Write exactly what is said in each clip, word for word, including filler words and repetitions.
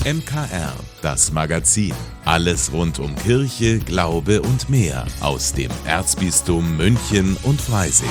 M K R, das Magazin. Alles rund um Kirche, Glaube und mehr aus dem Erzbistum München und Freising.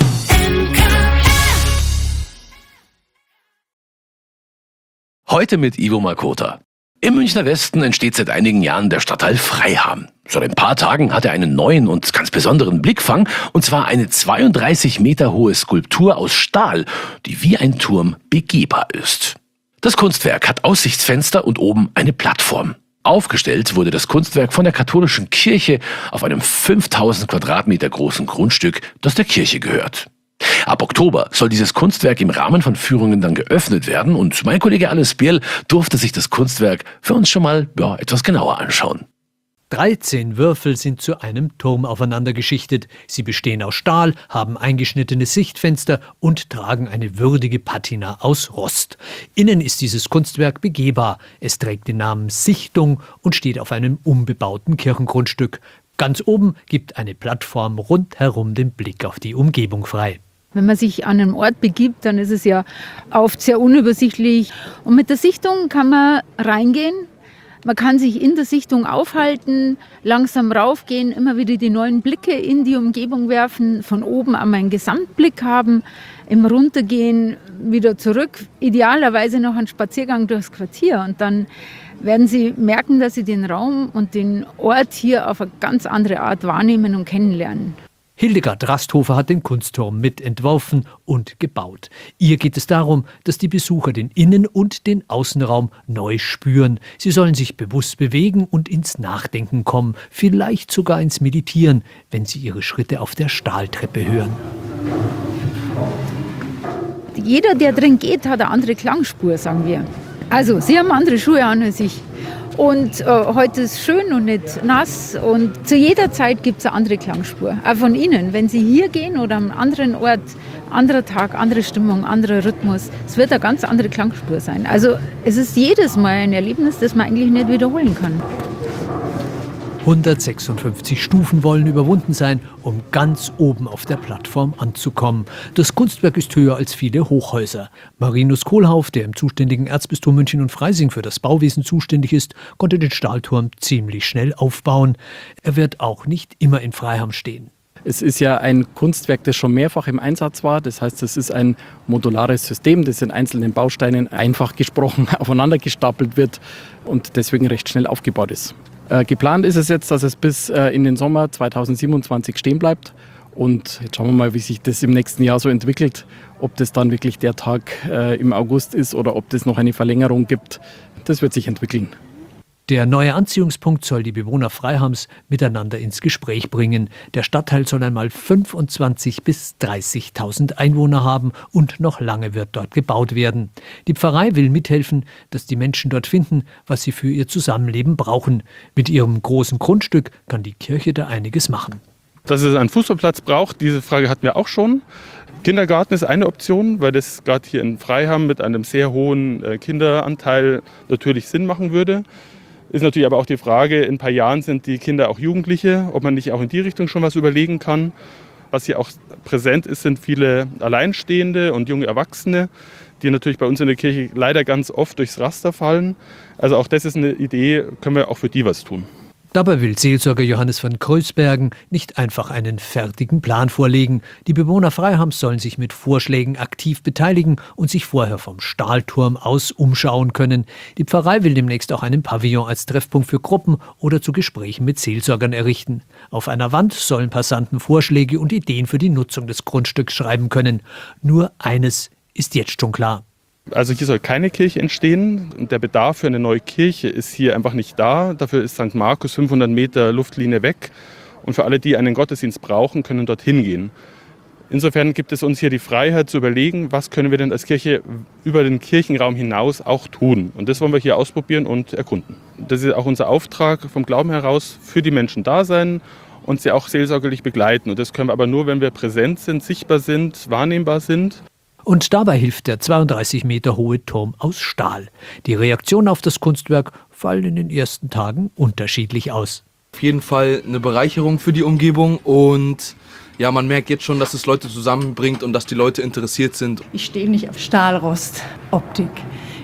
Heute mit Ivo Makota. Im Münchner Westen entsteht seit einigen Jahren der Stadtteil Freiham. Seit ein paar Tagen hat er einen neuen und ganz besonderen Blickfang, und zwar eine zweiunddreißig Meter hohe Skulptur aus Stahl, die wie ein Turm begehbar ist. Das Kunstwerk hat Aussichtsfenster und oben eine Plattform. Aufgestellt wurde das Kunstwerk von der katholischen Kirche auf einem fünftausend Quadratmeter großen Grundstück, das der Kirche gehört. Ab Oktober soll dieses Kunstwerk im Rahmen von Führungen dann geöffnet werden, und mein Kollege Alles Bierl durfte sich das Kunstwerk für uns schon mal ja, etwas genauer anschauen. dreizehn Würfel sind zu einem Turm aufeinander geschichtet. Sie bestehen aus Stahl, haben eingeschnittene Sichtfenster und tragen eine würdige Patina aus Rost. Innen ist dieses Kunstwerk begehbar. Es trägt den Namen Sichtung und steht auf einem unbebauten Kirchengrundstück. Ganz oben gibt eine Plattform rundherum den Blick auf die Umgebung frei. Wenn man sich an einen Ort begibt, dann ist es ja oft sehr unübersichtlich. Und mit der Sichtung kann man reingehen. Man kann sich in der Sichtung aufhalten, langsam raufgehen, immer wieder die neuen Blicke in die Umgebung werfen, von oben einmal einen Gesamtblick haben, im Runtergehen wieder zurück, idealerweise noch einen Spaziergang durchs Quartier. Und dann werden Sie merken, dass Sie den Raum und den Ort hier auf eine ganz andere Art wahrnehmen und kennenlernen. Hildegard Rasthofer hat den Kunstturm mitentworfen und gebaut. Ihr geht es darum, dass die Besucher den Innen- und den Außenraum neu spüren. Sie sollen sich bewusst bewegen und ins Nachdenken kommen, vielleicht sogar ins Meditieren, wenn sie ihre Schritte auf der Stahltreppe hören. Jeder, der drin geht, hat eine andere Klangspur, sagen wir. Also, Sie haben andere Schuhe an als ich. Und äh, heute ist schön und nicht nass, und zu jeder Zeit gibt es eine andere Klangspur. Auch von Ihnen, wenn Sie hier gehen oder am anderen Ort, anderer Tag, andere Stimmung, anderer Rhythmus, es wird eine ganz andere Klangspur sein. Also es ist jedes Mal ein Erlebnis, das man eigentlich nicht wiederholen kann. hundertsechsundfünfzig Stufen wollen überwunden sein, um ganz oben auf der Plattform anzukommen. Das Kunstwerk ist höher als viele Hochhäuser. Marinus Kohlhauf, der im zuständigen Erzbistum München und Freising für das Bauwesen zuständig ist, konnte den Stahlturm ziemlich schnell aufbauen. Er wird auch nicht immer in Freiham stehen. Es ist ja ein Kunstwerk, das schon mehrfach im Einsatz war. Das heißt, es ist ein modulares System, das in einzelnen Bausteinen einfach gesprochen aufeinander gestapelt wird und deswegen recht schnell aufgebaut ist. Äh, geplant ist es jetzt, dass es bis äh, in den Sommer zweitausendsiebenundzwanzig stehen bleibt. Und jetzt schauen wir mal, wie sich das im nächsten Jahr so entwickelt. Ob das dann wirklich der Tag äh, im August ist oder ob das noch eine Verlängerung gibt. Das wird sich entwickeln. Der neue Anziehungspunkt soll die Bewohner Freihams miteinander ins Gespräch bringen. Der Stadtteil soll einmal fünfundzwanzigtausend bis dreißigtausend Einwohner haben, und noch lange wird dort gebaut werden. Die Pfarrei will mithelfen, dass die Menschen dort finden, was sie für ihr Zusammenleben brauchen. Mit ihrem großen Grundstück kann die Kirche da einiges machen. Dass es einen Fußballplatz braucht, diese Frage hatten wir auch schon. Kindergarten ist eine Option, weil das gerade hier in Freiham mit einem sehr hohen Kinderanteil natürlich Sinn machen würde. Ist natürlich aber auch die Frage, in ein paar Jahren sind die Kinder auch Jugendliche, ob man nicht auch in die Richtung schon was überlegen kann. Was hier auch präsent ist, sind viele Alleinstehende und junge Erwachsene, die natürlich bei uns in der Kirche leider ganz oft durchs Raster fallen. Also auch das ist eine Idee, können wir auch für die was tun. Dabei will Seelsorger Johannes von Kreuzbergen nicht einfach einen fertigen Plan vorlegen. Die Bewohner Freihams sollen sich mit Vorschlägen aktiv beteiligen und sich vorher vom Stahlturm aus umschauen können. Die Pfarrei will demnächst auch einen Pavillon als Treffpunkt für Gruppen oder zu Gesprächen mit Seelsorgern errichten. Auf einer Wand sollen Passanten Vorschläge und Ideen für die Nutzung des Grundstücks schreiben können. Nur eines ist jetzt schon klar. Also hier soll keine Kirche entstehen. Der Bedarf für eine neue Kirche ist hier einfach nicht da. Dafür ist Sankt Markus fünfhundert Meter Luftlinie weg. Und für alle, die einen Gottesdienst brauchen, können dorthin gehen. Insofern gibt es uns hier die Freiheit zu überlegen, was können wir denn als Kirche über den Kirchenraum hinaus auch tun. Und das wollen wir hier ausprobieren und erkunden. Das ist auch unser Auftrag vom Glauben heraus, für die Menschen da sein und sie auch seelsorgerlich begleiten. Und das können wir aber nur, wenn wir präsent sind, sichtbar sind, wahrnehmbar sind. Und dabei hilft der zweiunddreißig Meter hohe Turm aus Stahl. Die Reaktionen auf das Kunstwerk fallen in den ersten Tagen unterschiedlich aus. Auf jeden Fall eine Bereicherung für die Umgebung, und ja, man merkt jetzt schon, dass es Leute zusammenbringt und dass die Leute interessiert sind. Ich stehe nicht auf Stahlrost, Optik.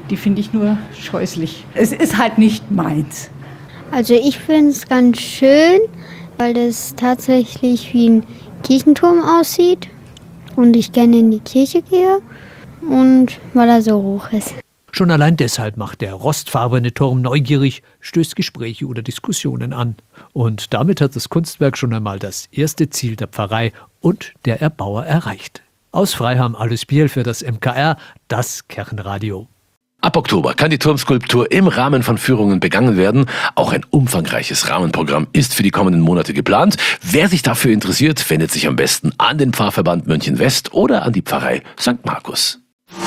Die finde ich nur scheußlich. Es ist halt nicht meins. Also ich finde es ganz schön, weil das tatsächlich wie ein Kirchenturm aussieht und ich gerne in die Kirche gehe und weil er so hoch ist. Schon allein deshalb macht der rostfarbene Turm neugierig, stößt Gespräche oder Diskussionen an. Und damit hat das Kunstwerk schon einmal das erste Ziel der Pfarrei und der Erbauer erreicht. Aus Freiham Alois Biel für das M K R, das Kirchenradio. Ab Oktober kann die Turmskulptur im Rahmen von Führungen begangen werden. Auch ein umfangreiches Rahmenprogramm ist für die kommenden Monate geplant. Wer sich dafür interessiert, wendet sich am besten an den Pfarrverband München West oder an die Pfarrei Sankt Markus.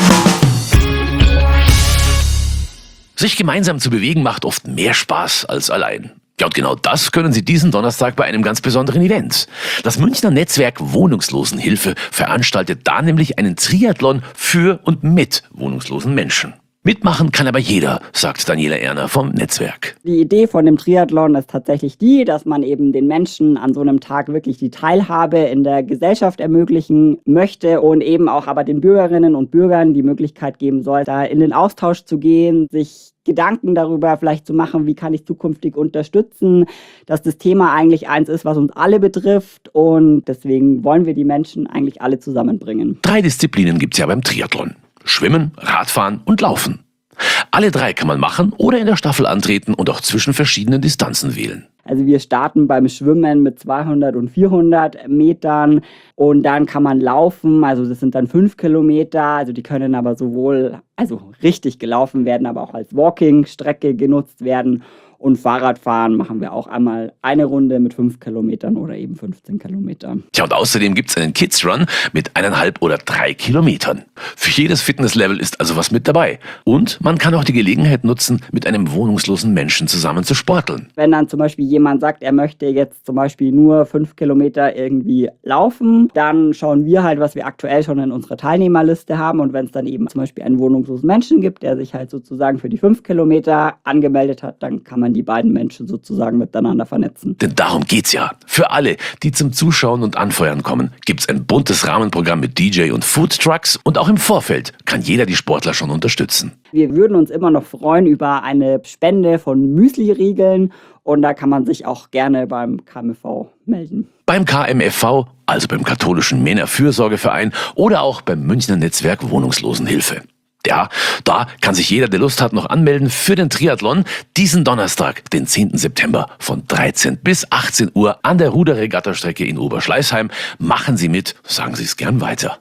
Sich gemeinsam zu bewegen macht oft mehr Spaß als allein. Ja, und genau das können Sie diesen Donnerstag bei einem ganz besonderen Event. Das Münchner Netzwerk Wohnungslosenhilfe veranstaltet da nämlich einen Triathlon für und mit wohnungslosen Menschen. Mitmachen kann aber jeder, sagt Daniela Erner vom Netzwerk. Die Idee von dem Triathlon ist tatsächlich die, dass man eben den Menschen an so einem Tag wirklich die Teilhabe in der Gesellschaft ermöglichen möchte und eben auch aber den Bürgerinnen und Bürgern die Möglichkeit geben soll, da in den Austausch zu gehen, sich Gedanken darüber vielleicht zu machen, wie kann ich zukünftig unterstützen, dass das Thema eigentlich eins ist, was uns alle betrifft und deswegen wollen wir die Menschen eigentlich alle zusammenbringen. Drei Disziplinen gibt's ja beim Triathlon. Schwimmen, Radfahren und Laufen. Alle drei kann man machen oder in der Staffel antreten und auch zwischen verschiedenen Distanzen wählen. Also wir starten beim Schwimmen mit zweihundert und vierhundert Metern und dann kann man laufen, also das sind dann fünf Kilometer, also die können aber sowohl, also richtig gelaufen werden, aber auch als Walking-Strecke genutzt werden. Und Fahrradfahren machen wir auch einmal eine Runde mit fünf Kilometern oder eben fünfzehn Kilometer. Tja, und außerdem gibt's einen Kids Run mit eineinhalb oder drei Kilometern. Für jedes Fitnesslevel ist also was mit dabei. Und man kann auch die Gelegenheit nutzen, mit einem wohnungslosen Menschen zusammen zu sporteln. Wenn dann zum Beispiel jemand sagt, er möchte jetzt zum Beispiel nur fünf Kilometer irgendwie laufen, dann schauen wir halt, was wir aktuell schon in unserer Teilnehmerliste haben. Und wenn es dann eben zum Beispiel einen wohnungslosen Menschen gibt, der sich halt sozusagen für die fünf Kilometer angemeldet hat, dann kann man die beiden Menschen sozusagen miteinander vernetzen. Denn darum geht's ja. Für alle, die zum Zuschauen und Anfeuern kommen, gibt's ein buntes Rahmenprogramm mit D J und Food Trucks und auch im Vorfeld kann jeder die Sportler schon unterstützen. Wir würden uns immer noch freuen über eine Spende von Müsli-Riegeln und da kann man sich auch gerne beim K M F V melden. Beim K M F V, also beim katholischen Männerfürsorgeverein oder auch beim Münchner Netzwerk Wohnungslosenhilfe. Ja, da kann sich jeder, der Lust hat, noch anmelden für den Triathlon. Diesen Donnerstag, den zehnten September von dreizehn bis achtzehn Uhr an der Ruderregattastrecke in Oberschleißheim. Machen Sie mit, sagen Sie es gern weiter.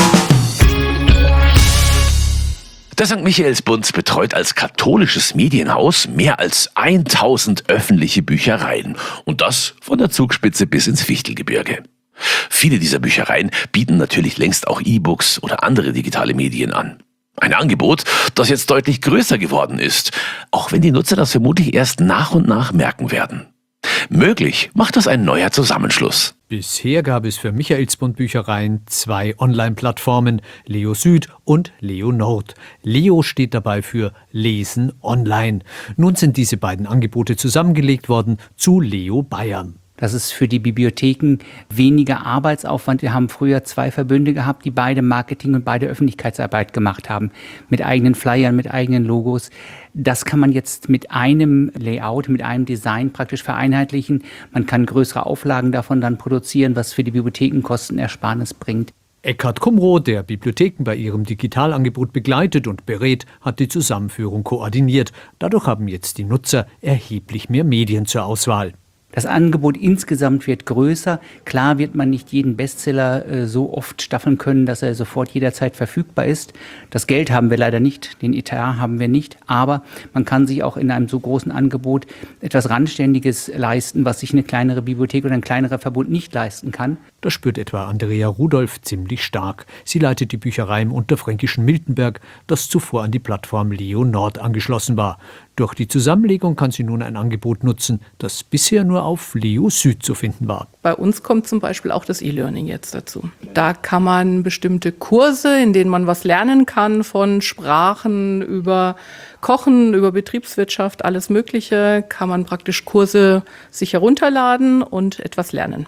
Der Sankt Michaelsbund betreut als katholisches Medienhaus mehr als tausend öffentliche Büchereien. Und das von der Zugspitze bis ins Fichtelgebirge. Viele dieser Büchereien bieten natürlich längst auch E-Books oder andere digitale Medien an. Ein Angebot, das jetzt deutlich größer geworden ist, auch wenn die Nutzer das vermutlich erst nach und nach merken werden. Möglich macht das ein neuer Zusammenschluss. Bisher gab es für Michaelsbund Büchereien zwei Online-Plattformen, Leo Süd und Leo Nord. Leo steht dabei für Lesen Online. Nun sind diese beiden Angebote zusammengelegt worden zu Leo Bayern. Das ist für die Bibliotheken weniger Arbeitsaufwand. Wir haben früher zwei Verbünde gehabt, die beide Marketing und beide Öffentlichkeitsarbeit gemacht haben. Mit eigenen Flyern, mit eigenen Logos. Das kann man jetzt mit einem Layout, mit einem Design praktisch vereinheitlichen. Man kann größere Auflagen davon dann produzieren, was für die Bibliotheken Kostenersparnis bringt. Eckhard Kumrow, der Bibliotheken bei ihrem Digitalangebot begleitet und berät, hat die Zusammenführung koordiniert. Dadurch haben jetzt die Nutzer erheblich mehr Medien zur Auswahl. Das Angebot insgesamt wird größer. Klar wird man nicht jeden Bestseller äh, so oft staffeln können, dass er sofort jederzeit verfügbar ist. Das Geld haben wir leider nicht, den Etat haben wir nicht. Aber man kann sich auch in einem so großen Angebot etwas Randständiges leisten, was sich eine kleinere Bibliothek oder ein kleinerer Verbund nicht leisten kann. Das spürt etwa Andrea Rudolph ziemlich stark. Sie leitet die Bücherei im unterfränkischen Miltenberg, das zuvor an die Plattform Leo Nord angeschlossen war. Durch die Zusammenlegung kann sie nun ein Angebot nutzen, das bisher nur auf Leo Süd zu finden war. Bei uns kommt zum Beispiel auch das E-Learning jetzt dazu. Da kann man bestimmte Kurse, in denen man was lernen kann, von Sprachen über Kochen, über Betriebswirtschaft, alles Mögliche, kann man praktisch Kurse sich herunterladen und etwas lernen.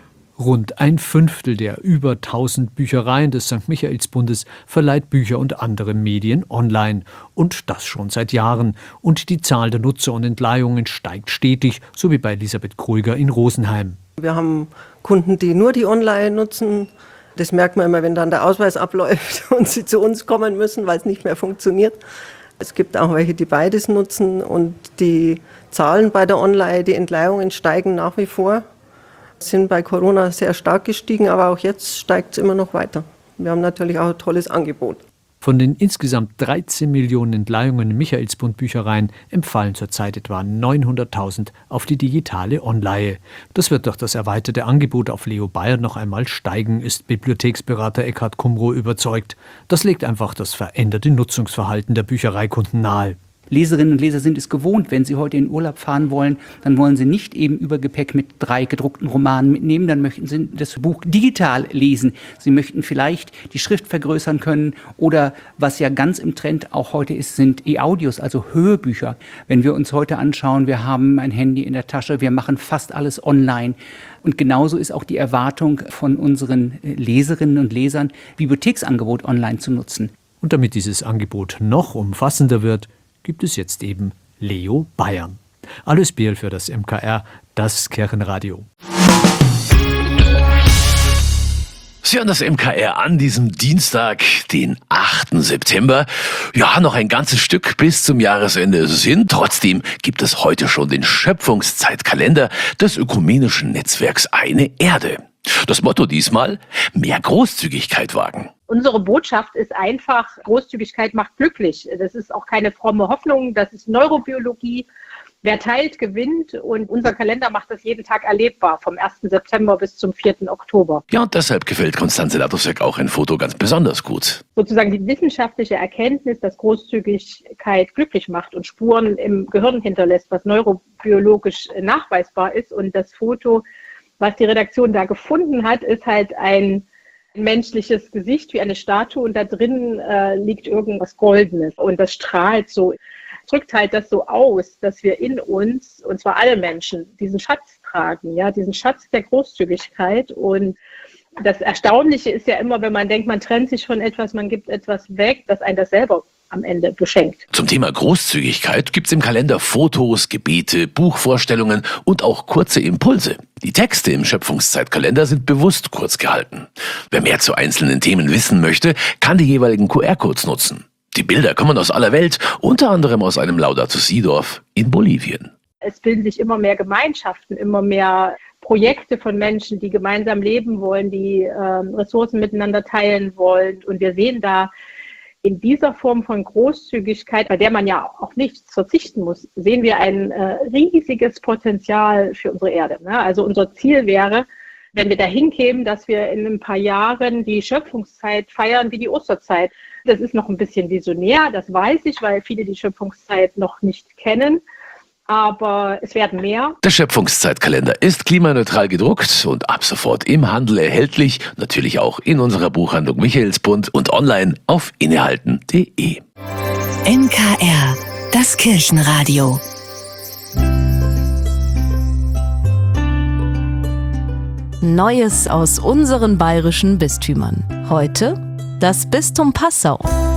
Rund ein Fünftel der über tausend Büchereien des Sankt Michaelsbundes verleiht Bücher und andere Medien online. Und das schon seit Jahren. Und die Zahl der Nutzer und Entleihungen steigt stetig, so wie bei Elisabeth Krüger in Rosenheim. Wir haben Kunden, die nur die Online nutzen. Das merkt man immer, wenn dann der Ausweis abläuft und sie zu uns kommen müssen, weil es nicht mehr funktioniert. Es gibt auch welche, die beides nutzen und die Zahlen bei der Online, die Entleihungen steigen nach wie vor. Sind bei Corona sehr stark gestiegen, aber auch jetzt steigt es immer noch weiter. Wir haben natürlich auch ein tolles Angebot. Von den insgesamt dreizehn Millionen Entleihungen in Michaelsbund-Büchereien empfallen zurzeit etwa neunhunderttausend auf die digitale Onleihe. Das wird durch das erweiterte Angebot auf Leo Bayer noch einmal steigen, ist Bibliotheksberater Eckhard Kumrow überzeugt. Das legt einfach das veränderte Nutzungsverhalten der Büchereikunden nahe. Leserinnen und Leser sind es gewohnt, wenn sie heute in Urlaub fahren wollen, dann wollen sie nicht eben Übergepäck mit drei gedruckten Romanen mitnehmen, dann möchten sie das Buch digital lesen. Sie möchten vielleicht die Schrift vergrößern können oder, was ja ganz im Trend auch heute ist, sind E-Audios, also Hörbücher. Wenn wir uns heute anschauen, wir haben ein Handy in der Tasche, wir machen fast alles online. Und genauso ist auch die Erwartung von unseren Leserinnen und Lesern, Bibliotheksangebot online zu nutzen. Und damit dieses Angebot noch umfassender wird, gibt es jetzt eben Leo Bayern. Alles Biel für das M K R, das Kirchenradio. Sie hören das M K R an diesem Dienstag, den achten September. Ja, noch ein ganzes Stück bis zum Jahresende ist es hin. Trotzdem gibt es heute schon den Schöpfungszeitkalender des ökumenischen Netzwerks Eine Erde. Das Motto diesmal: mehr Großzügigkeit wagen. Unsere Botschaft ist einfach, Großzügigkeit macht glücklich. Das ist auch keine fromme Hoffnung, das ist Neurobiologie. Wer teilt, gewinnt, und unser Kalender macht das jeden Tag erlebbar, vom ersten September bis zum vierten Oktober. Ja, und deshalb gefällt Konstanze Latosek auch ein Foto ganz besonders gut. Sozusagen die wissenschaftliche Erkenntnis, dass Großzügigkeit glücklich macht und Spuren im Gehirn hinterlässt, was neurobiologisch nachweisbar ist. Und das Foto, was die Redaktion da gefunden hat, ist halt ein menschliches Gesicht wie eine Statue, und da drin äh, liegt irgendwas Goldenes und das strahlt so, drückt halt das so aus, dass wir in uns, und zwar alle Menschen, diesen Schatz tragen, ja, diesen Schatz der Großzügigkeit. Und das Erstaunliche ist ja immer, wenn man denkt, man trennt sich von etwas, man gibt etwas weg, dass einen das selber am Ende beschenkt. Zum Thema Großzügigkeit gibt's im Kalender Fotos, Gebete, Buchvorstellungen und auch kurze Impulse. Die Texte im Schöpfungszeitkalender sind bewusst kurz gehalten. Wer mehr zu einzelnen Themen wissen möchte, kann die jeweiligen Q R-Codes nutzen. Die Bilder kommen aus aller Welt, unter anderem aus einem Laudato Si-Dorf in Bolivien. Es bilden sich immer mehr Gemeinschaften, immer mehr Projekte von Menschen, die gemeinsam leben wollen, die äh, Ressourcen miteinander teilen wollen. Und wir sehen da in dieser Form von Großzügigkeit, bei der man ja auch nichts verzichten muss, sehen wir ein äh, riesiges Potenzial für unsere Erde. Ne? Also unser Ziel wäre, wenn wir dahin kämen, dass wir in ein paar Jahren die Schöpfungszeit feiern wie die Osterzeit. Das ist noch ein bisschen visionär, das weiß ich, weil viele die Schöpfungszeit noch nicht kennen. Aber es werden mehr. Der Schöpfungszeitkalender ist klimaneutral gedruckt und ab sofort im Handel erhältlich, natürlich auch in unserer Buchhandlung Michaelsbund und online auf innehalten punkt de. M K R, das Kirchenradio. Neues aus unseren bayerischen Bistümern. Heute das Bistum Passau.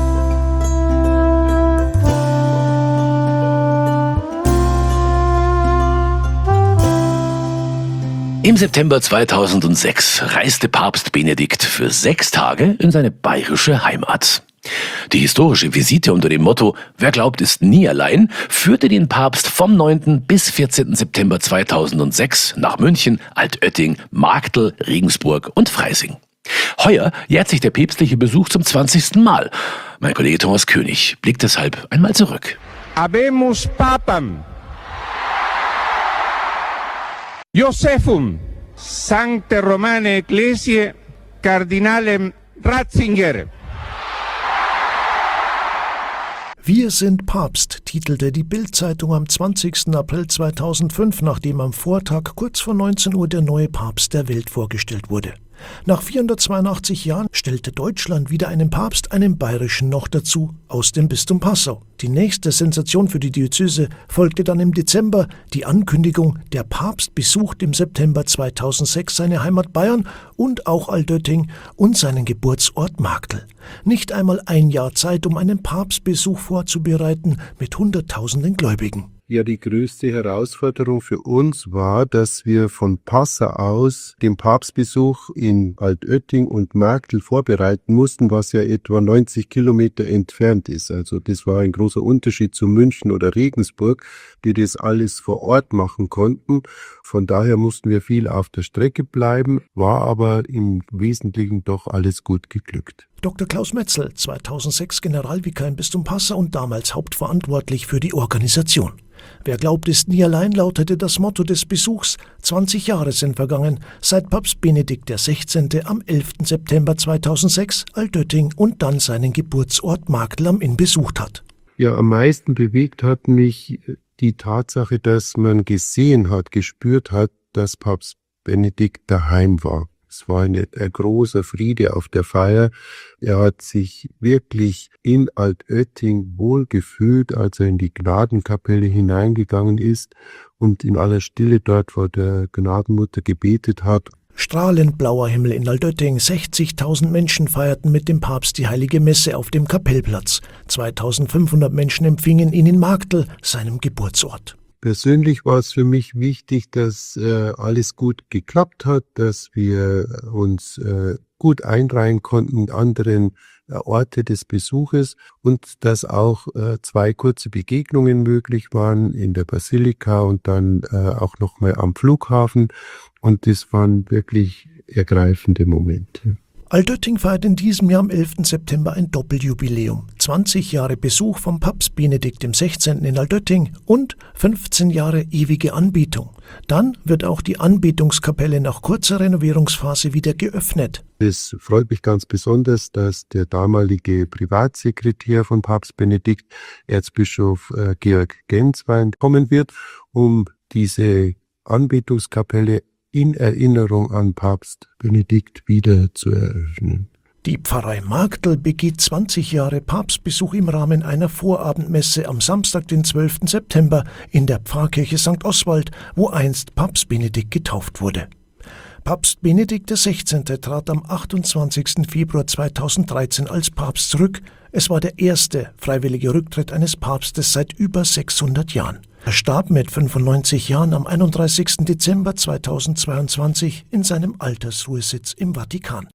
Im September zweitausendsechs reiste Papst Benedikt für sechs Tage in seine bayerische Heimat. Die historische Visite unter dem Motto „Wer glaubt, ist nie allein" führte den Papst vom neunten bis vierzehnten September zweitausendsechs nach München, Altötting, Marktl, Regensburg und Freising. Heuer jährt sich der päpstliche Besuch zum zwanzigsten Mal. Mein Kollege Thomas König blickt deshalb einmal zurück. Habemus Papam Josephum Sancte Romane Ecclesiae Cardinalem Ratzinger. Wir sind Papst, titelte die Bild-Zeitung am zwanzigsten April zweitausendfünf, nachdem am Vortag kurz vor neunzehn Uhr der neue Papst der Welt vorgestellt wurde. Nach vierhundertzweiundachtzig Jahren stellte Deutschland wieder einen Papst, einen bayerischen noch dazu, aus dem Bistum Passau. Die nächste Sensation für die Diözese folgte dann im Dezember, die Ankündigung, der Papst besucht im September zweitausendsechs seine Heimat Bayern und auch Altötting und seinen Geburtsort Marktl. Nicht einmal ein Jahr Zeit, um einen Papstbesuch vorzubereiten mit Hunderttausenden Gläubigen. Ja, die größte Herausforderung für uns war, dass wir von Passau aus den Papstbesuch in Altötting und Marktl vorbereiten mussten, was ja etwa neunzig Kilometer entfernt ist. Also das war ein großer Unterschied zu München oder Regensburg, die das alles vor Ort machen konnten. Von daher mussten wir viel auf der Strecke bleiben, war aber im Wesentlichen doch alles gut geglückt. Doktor Klaus Metzel, zweitausendsechs Generalvikar im Bistum Passau und damals hauptverantwortlich für die Organisation. Wer glaubt, ist nie allein, lautete das Motto des Besuchs. zwanzig Jahre sind vergangen, seit Papst Benedikt der Sechzehnte am elften September zweitausendsechs Altötting und dann seinen Geburtsort Marktl am Inn besucht hat. Ja, am meisten bewegt hat mich die Tatsache, dass man gesehen hat, gespürt hat, dass Papst Benedikt daheim war. Es war ein, ein großer Friede auf der Feier. Er hat sich wirklich in Altötting wohlgefühlt, als er in die Gnadenkapelle hineingegangen ist und in aller Stille dort vor der Gnadenmutter gebetet hat. Strahlend blauer Himmel in Altötting, sechzigtausend Menschen feierten mit dem Papst die heilige Messe auf dem Kapellplatz. zweitausendfünfhundert Menschen empfingen ihn in Marktl, seinem Geburtsort. Persönlich war es für mich wichtig, dass äh, alles gut geklappt hat, dass wir uns äh, gut einreihen konnten in anderen äh, Orte des Besuches und dass auch äh, zwei kurze Begegnungen möglich waren in der Basilika und dann äh, auch nochmal am Flughafen. Und das waren wirklich ergreifende Momente. Altötting feiert in diesem Jahr am elften September ein Doppeljubiläum. zwanzig Jahre Besuch vom Papst Benedikt dem Sechzehnten in Altötting und fünfzehn Jahre ewige Anbetung. Dann wird auch die Anbetungskapelle nach kurzer Renovierungsphase wieder geöffnet. Es freut mich ganz besonders, dass der damalige Privatsekretär von Papst Benedikt, Erzbischof äh, Georg Genswein, kommen wird, um diese Anbetungskapelle in Erinnerung an Papst Benedikt wieder zu eröffnen. Die Pfarrei Marktl begeht zwanzig Jahre Papstbesuch im Rahmen einer Vorabendmesse am Samstag, den zwölften September in der Pfarrkirche Sankt Oswald, wo einst Papst Benedikt getauft wurde. Papst Benedikt der Sechzehnte trat am achtundzwanzigsten Februar zweitausenddreizehn als Papst zurück. Es war der erste freiwillige Rücktritt eines Papstes seit über sechshundert Jahren. Er starb mit fünfundneunzig Jahren am einunddreißigsten Dezember zweitausendzweiundzwanzig in seinem Altersruhesitz im Vatikan.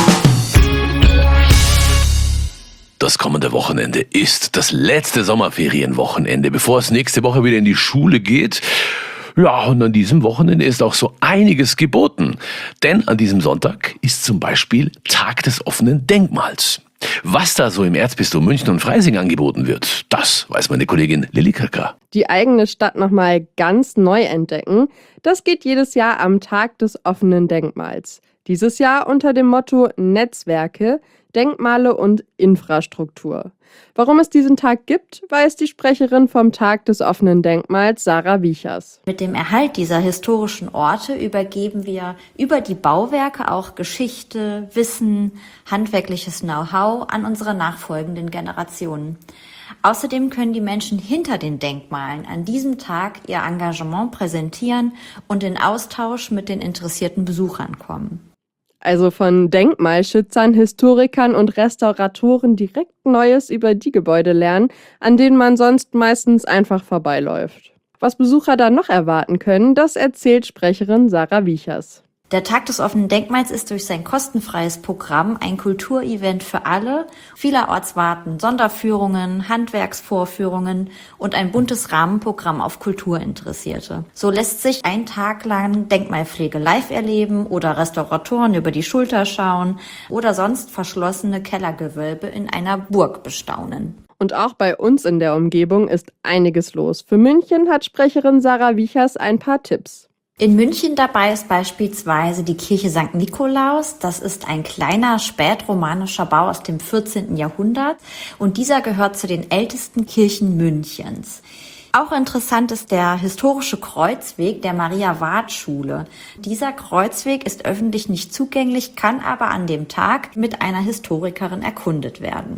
Das kommende Wochenende ist das letzte Sommerferienwochenende, bevor es nächste Woche wieder in die Schule geht. Ja, und an diesem Wochenende ist auch so einiges geboten. Denn an diesem Sonntag ist zum Beispiel Tag des offenen Denkmals. Was da so im Erzbistum München und Freising angeboten wird, das weiß meine Kollegin Lilly Kirker. Die eigene Stadt nochmal ganz neu entdecken, das geht jedes Jahr am Tag des offenen Denkmals. Dieses Jahr unter dem Motto Netzwerke, Denkmale und Infrastruktur. Warum es diesen Tag gibt, weiß die Sprecherin vom Tag des offenen Denkmals, Sarah Wiechers. Mit dem Erhalt dieser historischen Orte übergeben wir über die Bauwerke auch Geschichte, Wissen, handwerkliches Know-how an unsere nachfolgenden Generationen. Außerdem können die Menschen hinter den Denkmalen an diesem Tag ihr Engagement präsentieren und in Austausch mit den interessierten Besuchern kommen. Also von Denkmalschützern, Historikern und Restauratoren direkt Neues über die Gebäude lernen, an denen man sonst meistens einfach vorbeiläuft. Was Besucher da noch erwarten können, das erzählt Sprecherin Sarah Wiechers. Der Tag des offenen Denkmals ist durch sein kostenfreies Programm ein Kulturevent für alle. Vielerorts warten Sonderführungen, Handwerksvorführungen und ein buntes Rahmenprogramm auf Kulturinteressierte. So lässt sich ein Tag lang Denkmalpflege live erleben oder Restauratoren über die Schulter schauen oder sonst verschlossene Kellergewölbe in einer Burg bestaunen. Und auch bei uns in der Umgebung ist einiges los. Für München hat Sprecherin Sarah Wiechers ein paar Tipps. In München dabei ist beispielsweise die Kirche Sankt Nikolaus. Das ist ein kleiner spätromanischer Bau aus dem vierzehnten Jahrhundert und dieser gehört zu den ältesten Kirchen Münchens. Auch interessant ist der historische Kreuzweg der Maria-Ward-Schule. Dieser Kreuzweg ist öffentlich nicht zugänglich, kann aber an dem Tag mit einer Historikerin erkundet werden.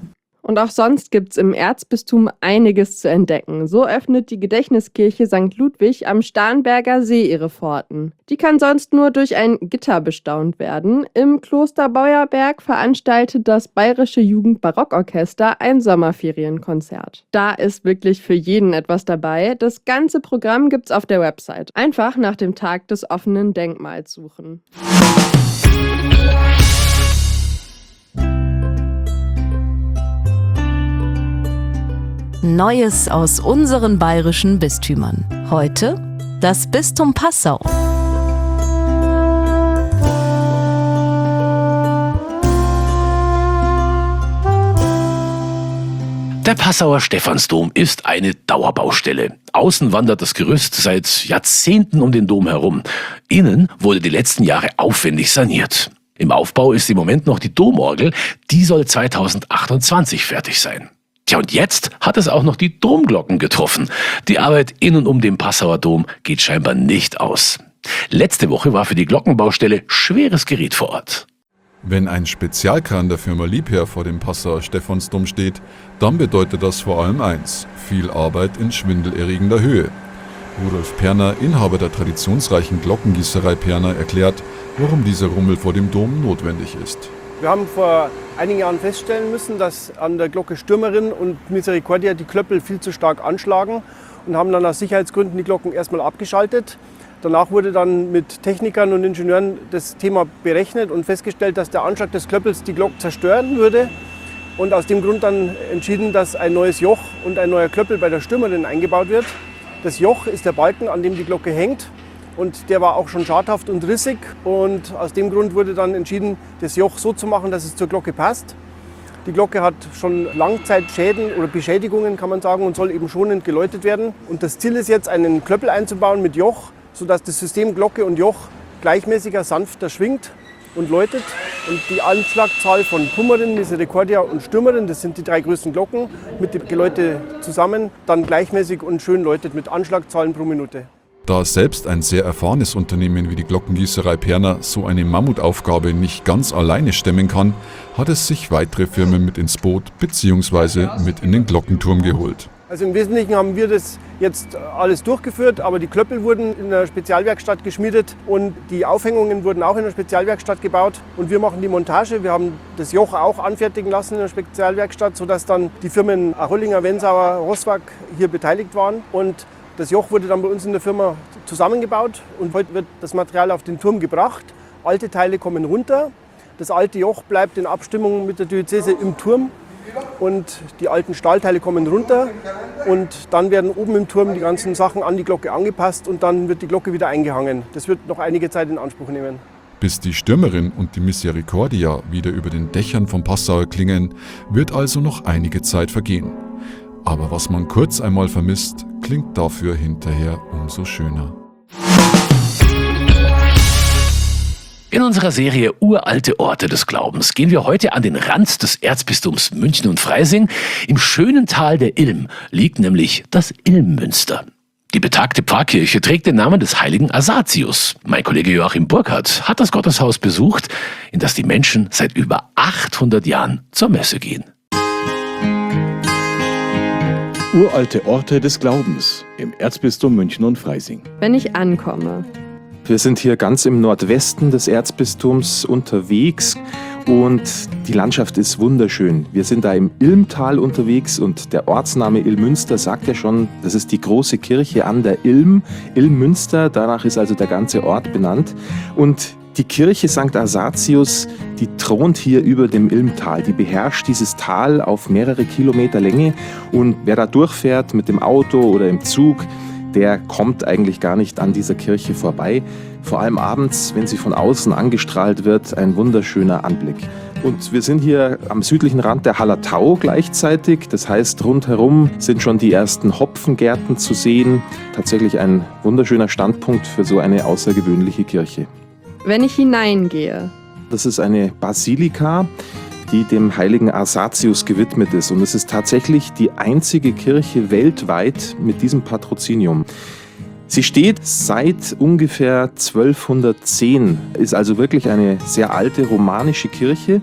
Und auch sonst gibt's im Erzbistum einiges zu entdecken. So öffnet die Gedächtniskirche Sankt Ludwig am Starnberger See ihre Pforten. Die kann sonst nur durch ein Gitter bestaunt werden. Im Kloster Beuerberg veranstaltet das Bayerische Jugendbarockorchester ein Sommerferienkonzert. Da ist wirklich für jeden etwas dabei. Das ganze Programm gibt's auf der Website. Einfach nach dem Tag des offenen Denkmals suchen. Neues aus unseren bayerischen Bistümern. Heute das Bistum Passau. Der Passauer Stephansdom ist eine Dauerbaustelle. Außen wandert das Gerüst seit Jahrzehnten um den Dom herum. Innen wurde die letzten Jahre aufwendig saniert. Im Aufbau ist im Moment noch die Domorgel. Die soll zweitausendachtundzwanzig fertig sein. Tja, und jetzt hat es auch noch die Domglocken getroffen. Die Arbeit in und um den Passauer Dom geht scheinbar nicht aus. Letzte Woche war für die Glockenbaustelle schweres Gerät vor Ort. Wenn ein Spezialkran der Firma Liebherr vor dem Passauer Stephansdom steht, dann bedeutet das vor allem eins: viel Arbeit in schwindelerregender Höhe. Rudolf Perner, Inhaber der traditionsreichen Glockengießerei Perner, erklärt, warum dieser Rummel vor dem Dom notwendig ist. Wir haben vor einigen Jahren feststellen müssen, dass an der Glocke Stürmerin und Misericordia die Klöppel viel zu stark anschlagen und haben dann aus Sicherheitsgründen die Glocken erstmal abgeschaltet. Danach wurde dann mit Technikern und Ingenieuren das Thema berechnet und festgestellt, dass der Anschlag des Klöppels die Glocke zerstören würde. Und aus dem Grund dann entschieden, dass ein neues Joch und ein neuer Klöppel bei der Stürmerin eingebaut wird. Das Joch ist der Balken, an dem die Glocke hängt. Und der war auch schon schadhaft und rissig. Und aus dem Grund wurde dann entschieden, das Joch so zu machen, dass es zur Glocke passt. Die Glocke hat schon Langzeitschäden oder Beschädigungen, kann man sagen, und soll eben schonend geläutet werden. Und das Ziel ist jetzt, einen Klöppel einzubauen mit Joch, sodass das System Glocke und Joch gleichmäßiger, sanfter schwingt und läutet. Und die Anschlagzahl von Pummerin, Misericordia und Stürmerin, das sind die drei größten Glocken, mit dem Geläute zusammen, dann gleichmäßig und schön läutet mit Anschlagzahlen pro Minute. Da selbst ein sehr erfahrenes Unternehmen wie die Glockengießerei Perner so eine Mammutaufgabe nicht ganz alleine stemmen kann, hat es sich weitere Firmen mit ins Boot bzw. mit in den Glockenturm geholt. Also im Wesentlichen haben wir das jetzt alles durchgeführt, aber die Klöppel wurden in der Spezialwerkstatt geschmiedet und die Aufhängungen wurden auch in der Spezialwerkstatt gebaut. Und wir machen die Montage. Wir haben das Joch auch anfertigen lassen in der Spezialwerkstatt, sodass dann die Firmen Achullinger, Wensauer, Rosswag hier beteiligt waren. Und das Joch wurde dann bei uns in der Firma zusammengebaut und heute wird das Material auf den Turm gebracht. Alte Teile kommen runter. Das alte Joch bleibt in Abstimmung mit der Diözese im Turm und die alten Stahlteile kommen runter und dann werden oben im Turm die ganzen Sachen an die Glocke angepasst und dann wird die Glocke wieder eingehangen. Das wird noch einige Zeit in Anspruch nehmen. Bis die Stürmerin und die Misericordia wieder über den Dächern vom Passau klingen, wird also noch einige Zeit vergehen. Aber was man kurz einmal vermisst, klingt dafür hinterher umso schöner. In unserer Serie Uralte Orte des Glaubens gehen wir heute an den Rand des Erzbistums München und Freising. Im schönen Tal der Ilm liegt nämlich das Ilmmünster. Die betagte Pfarrkirche trägt den Namen des heiligen Asatius. Mein Kollege Joachim Burkhardt hat das Gotteshaus besucht, in das die Menschen seit über achthundert Jahren zur Messe gehen. Uralte Orte des Glaubens im Erzbistum München und Freising. Wenn ich ankomme. Wir sind hier ganz im Nordwesten des Erzbistums unterwegs und die Landschaft ist wunderschön. Wir sind da im Ilmtal unterwegs und der Ortsname Ilmünster sagt ja schon, das ist die große Kirche an der Ilm. Ilmmünster, danach ist also der ganze Ort benannt. Und die Kirche Sankt Asatius, die thront hier über dem Ilmtal. Die beherrscht dieses Tal auf mehrere Kilometer Länge und wer da durchfährt mit dem Auto oder im Zug, der kommt eigentlich gar nicht an dieser Kirche vorbei. Vor allem abends, wenn sie von außen angestrahlt wird, ein wunderschöner Anblick. Und wir sind hier am südlichen Rand der Hallertau gleichzeitig. Das heißt, rundherum sind schon die ersten Hopfengärten zu sehen. Tatsächlich ein wunderschöner Standpunkt für so eine außergewöhnliche Kirche. Wenn ich hineingehe. Das ist eine Basilika, die dem heiligen Asatius gewidmet ist. Und es ist tatsächlich die einzige Kirche weltweit mit diesem Patrozinium. Sie steht seit ungefähr zwölfhundertzehn, ist also wirklich eine sehr alte romanische Kirche.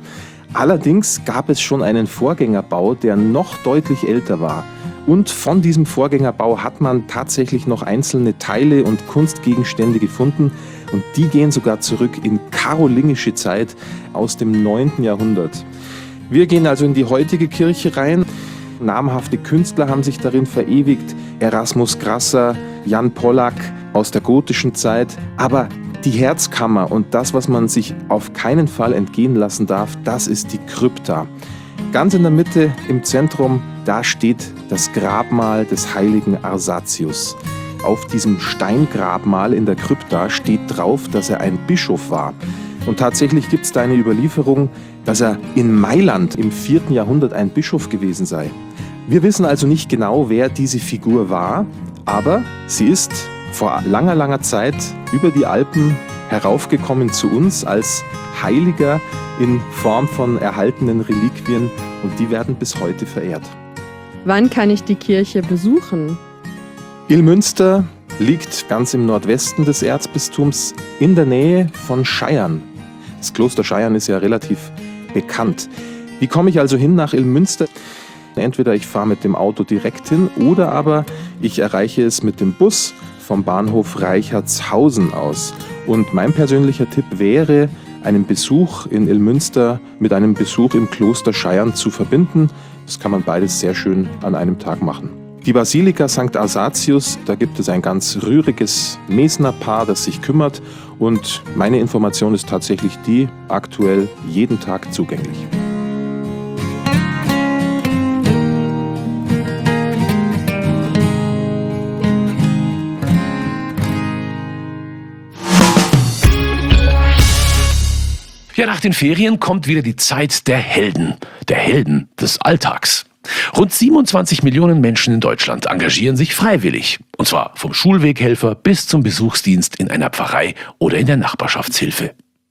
Allerdings gab es schon einen Vorgängerbau, der noch deutlich älter war. Und von diesem Vorgängerbau hat man tatsächlich noch einzelne Teile und Kunstgegenstände gefunden. Und die gehen sogar zurück in karolingische Zeit aus dem neunten Jahrhundert. Wir gehen also in die heutige Kirche rein. Namhafte Künstler haben sich darin verewigt. Erasmus Grasser, Jan Pollack aus der gotischen Zeit. Aber die Herzkammer und das, was man sich auf keinen Fall entgehen lassen darf, das ist die Krypta. Ganz in der Mitte, im Zentrum, da steht das Grabmal des heiligen Arsatius. Auf diesem Steingrabmal in der Krypta steht drauf, dass er ein Bischof war. Und tatsächlich gibt es da eine Überlieferung, dass er in Mailand im vierten Jahrhundert ein Bischof gewesen sei. Wir wissen also nicht genau, wer diese Figur war, aber sie ist vor langer, langer Zeit über die Alpen heraufgekommen zu uns als Heiliger in Form von erhaltenen Reliquien und die werden bis heute verehrt. Wann kann ich die Kirche besuchen? Ilmünster liegt ganz im Nordwesten des Erzbistums in der Nähe von Scheiern. Das Kloster Scheiern ist ja relativ bekannt. Wie komme ich also hin nach Ilmünster? Entweder ich fahre mit dem Auto direkt hin oder aber ich erreiche es mit dem Bus vom Bahnhof Reichertshausen aus. Und mein persönlicher Tipp wäre, einen Besuch in Ilmünster mit einem Besuch im Kloster Scheiern zu verbinden. Das kann man beides sehr schön an einem Tag machen. Die Basilika Sankt Arsatius, da gibt es ein ganz rühriges Mesnerpaar, das sich kümmert. Und meine Information ist tatsächlich die, aktuell jeden Tag zugänglich. Ja, nach den Ferien kommt wieder die Zeit der Helden, der Helden des Alltags. Rund siebenundzwanzig Millionen Menschen in Deutschland engagieren sich freiwillig. Und zwar vom Schulweghelfer bis zum Besuchsdienst in einer Pfarrei oder in der Nachbarschaftshilfe.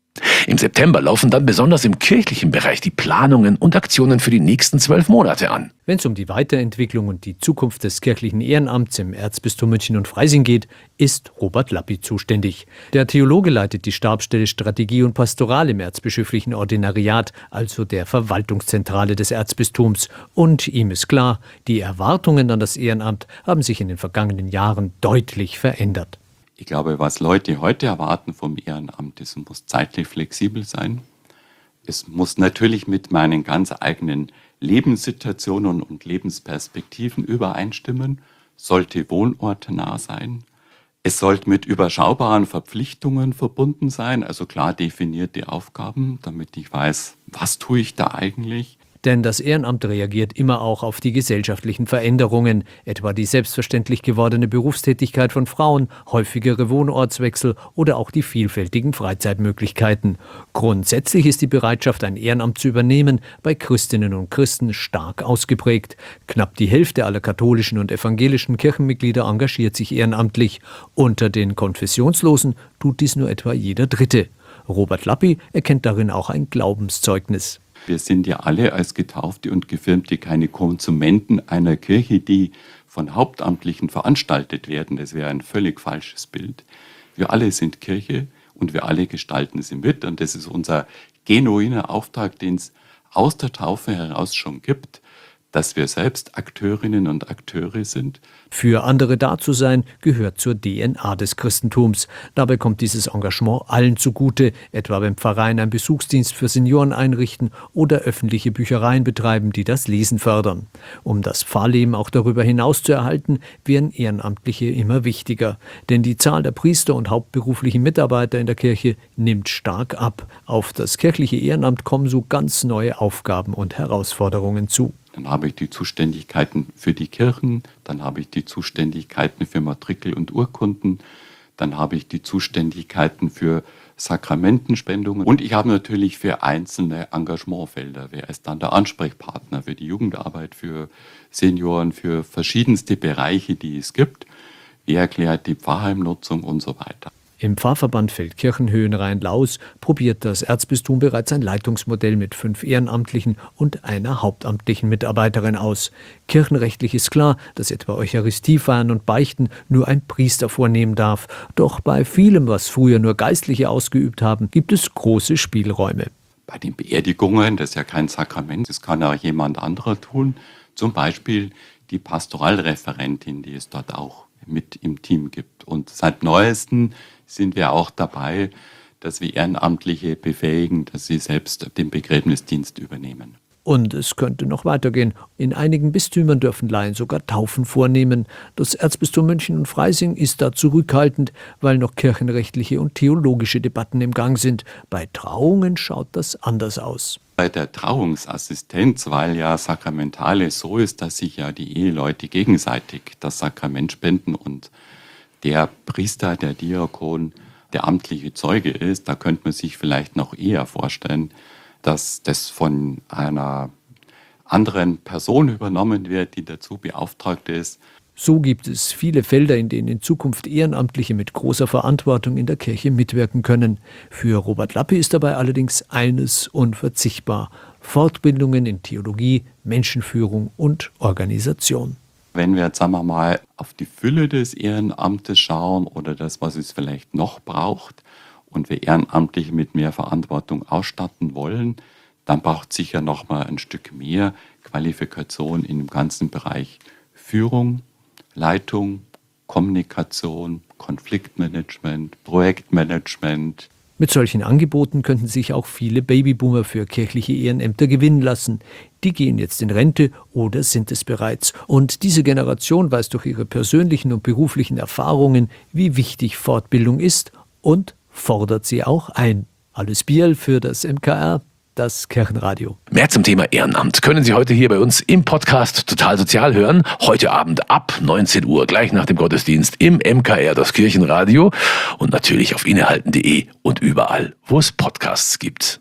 Im September laufen dann besonders im kirchlichen Bereich die Planungen und Aktionen für die nächsten zwölf Monate an. Wenn es um die Weiterentwicklung und die Zukunft des kirchlichen Ehrenamts im Erzbistum München und Freising geht, ist Robert Lappi zuständig. Der Theologe leitet die Stabsstelle Strategie und Pastoral im erzbischöflichen Ordinariat, also der Verwaltungszentrale des Erzbistums. Und ihm ist klar, die Erwartungen an das Ehrenamt haben sich in den vergangenen Jahren deutlich verändert. Ich glaube, was Leute heute erwarten vom Ehrenamt, es muss zeitlich flexibel sein. Es muss natürlich mit meinen ganz eigenen Lebenssituationen und Lebensperspektiven übereinstimmen, sollte wohnortnah sein. Es sollte mit überschaubaren Verpflichtungen verbunden sein, also klar definierte Aufgaben, damit ich weiß, was tue ich da eigentlich. Denn das Ehrenamt reagiert immer auch auf die gesellschaftlichen Veränderungen, etwa die selbstverständlich gewordene Berufstätigkeit von Frauen, häufigere Wohnortswechsel oder auch die vielfältigen Freizeitmöglichkeiten. Grundsätzlich ist die Bereitschaft, ein Ehrenamt zu übernehmen, bei Christinnen und Christen stark ausgeprägt. Knapp die Hälfte aller katholischen und evangelischen Kirchenmitglieder engagiert sich ehrenamtlich. Unter den Konfessionslosen tut dies nur etwa jeder Dritte. Robert Lappi erkennt darin auch ein Glaubenszeugnis. Wir sind ja alle als Getaufte und Gefirmte keine Konsumenten einer Kirche, die von Hauptamtlichen veranstaltet werden. Das wäre ein völlig falsches Bild. Wir alle sind Kirche und wir alle gestalten sie mit. Und das ist unser genuiner Auftrag, den es aus der Taufe heraus schon gibt, dass wir selbst Akteurinnen und Akteure sind. Für andere da zu sein, gehört zur D N A des Christentums. Dabei kommt dieses Engagement allen zugute, etwa wenn Pfarreien einen Besuchsdienst für Senioren einrichten oder öffentliche Büchereien betreiben, die das Lesen fördern. Um das Pfarrleben auch darüber hinaus zu erhalten, werden Ehrenamtliche immer wichtiger. Denn die Zahl der Priester und hauptberuflichen Mitarbeiter in der Kirche nimmt stark ab. Auf das kirchliche Ehrenamt kommen so ganz neue Aufgaben und Herausforderungen zu. Dann habe ich die Zuständigkeiten für die Kirchen, dann habe ich die Zuständigkeiten für Matrikel und Urkunden, dann habe ich die Zuständigkeiten für Sakramentenspendungen und ich habe natürlich für einzelne Engagementfelder. Wer ist dann der Ansprechpartner für die Jugendarbeit, für Senioren, für verschiedenste Bereiche, die es gibt? Wer erklärt die Pfarrheimnutzung und so weiter? Im Pfarrverband Feldkirchenhöhen Rhein-Laus probiert das Erzbistum bereits ein Leitungsmodell mit fünf ehrenamtlichen und einer hauptamtlichen Mitarbeiterin aus. Kirchenrechtlich ist klar, dass etwa Eucharistiefeiern und Beichten nur ein Priester vornehmen darf. Doch bei vielem, was früher nur Geistliche ausgeübt haben, gibt es große Spielräume. Bei den Beerdigungen, das ist ja kein Sakrament, das kann auch jemand anderer tun. Zum Beispiel die Pastoralreferentin, die es dort auch mit im Team gibt. Und seit Neuestem sind wir auch dabei, dass wir Ehrenamtliche befähigen, dass sie selbst den Begräbnisdienst übernehmen. Und es könnte noch weitergehen. In einigen Bistümern dürfen Laien sogar Taufen vornehmen. Das Erzbistum München und Freising ist da zurückhaltend, weil noch kirchenrechtliche und theologische Debatten im Gang sind. Bei Trauungen schaut das anders aus. Bei der Trauungsassistenz, weil ja Sakramentale so ist, dass sich ja die Eheleute gegenseitig das Sakrament spenden und der Priester, der Diakon, der amtliche Zeuge ist, da könnte man sich vielleicht noch eher vorstellen, dass das von einer anderen Person übernommen wird, die dazu beauftragt ist. So gibt es viele Felder, in denen in Zukunft Ehrenamtliche mit großer Verantwortung in der Kirche mitwirken können. Für Robert Lappe ist dabei allerdings eines unverzichtbar: Fortbildungen in Theologie, Menschenführung und Organisation. Wenn wir jetzt, sagen wir mal, auf die Fülle des Ehrenamtes schauen oder das, was es vielleicht noch braucht, und wir Ehrenamtliche mit mehr Verantwortung ausstatten wollen, dann braucht es sicher noch mal ein Stück mehr Qualifikation in dem ganzen Bereich Führung, Leitung, Kommunikation, Konfliktmanagement, Projektmanagement. Mit solchen Angeboten könnten sich auch viele Babyboomer für kirchliche Ehrenämter gewinnen lassen. Die gehen jetzt in Rente oder sind es bereits. Und diese Generation weiß durch ihre persönlichen und beruflichen Erfahrungen, wie wichtig Fortbildung ist, und fordert sie auch ein. Alles Biel für das M K R, das Kirchenradio. Mehr zum Thema Ehrenamt können Sie heute hier bei uns im Podcast Total Sozial hören. Heute Abend ab neunzehn Uhr, gleich nach dem Gottesdienst im M K R, das Kirchenradio. Und natürlich auf innehalten punkt de und überall, wo es Podcasts gibt.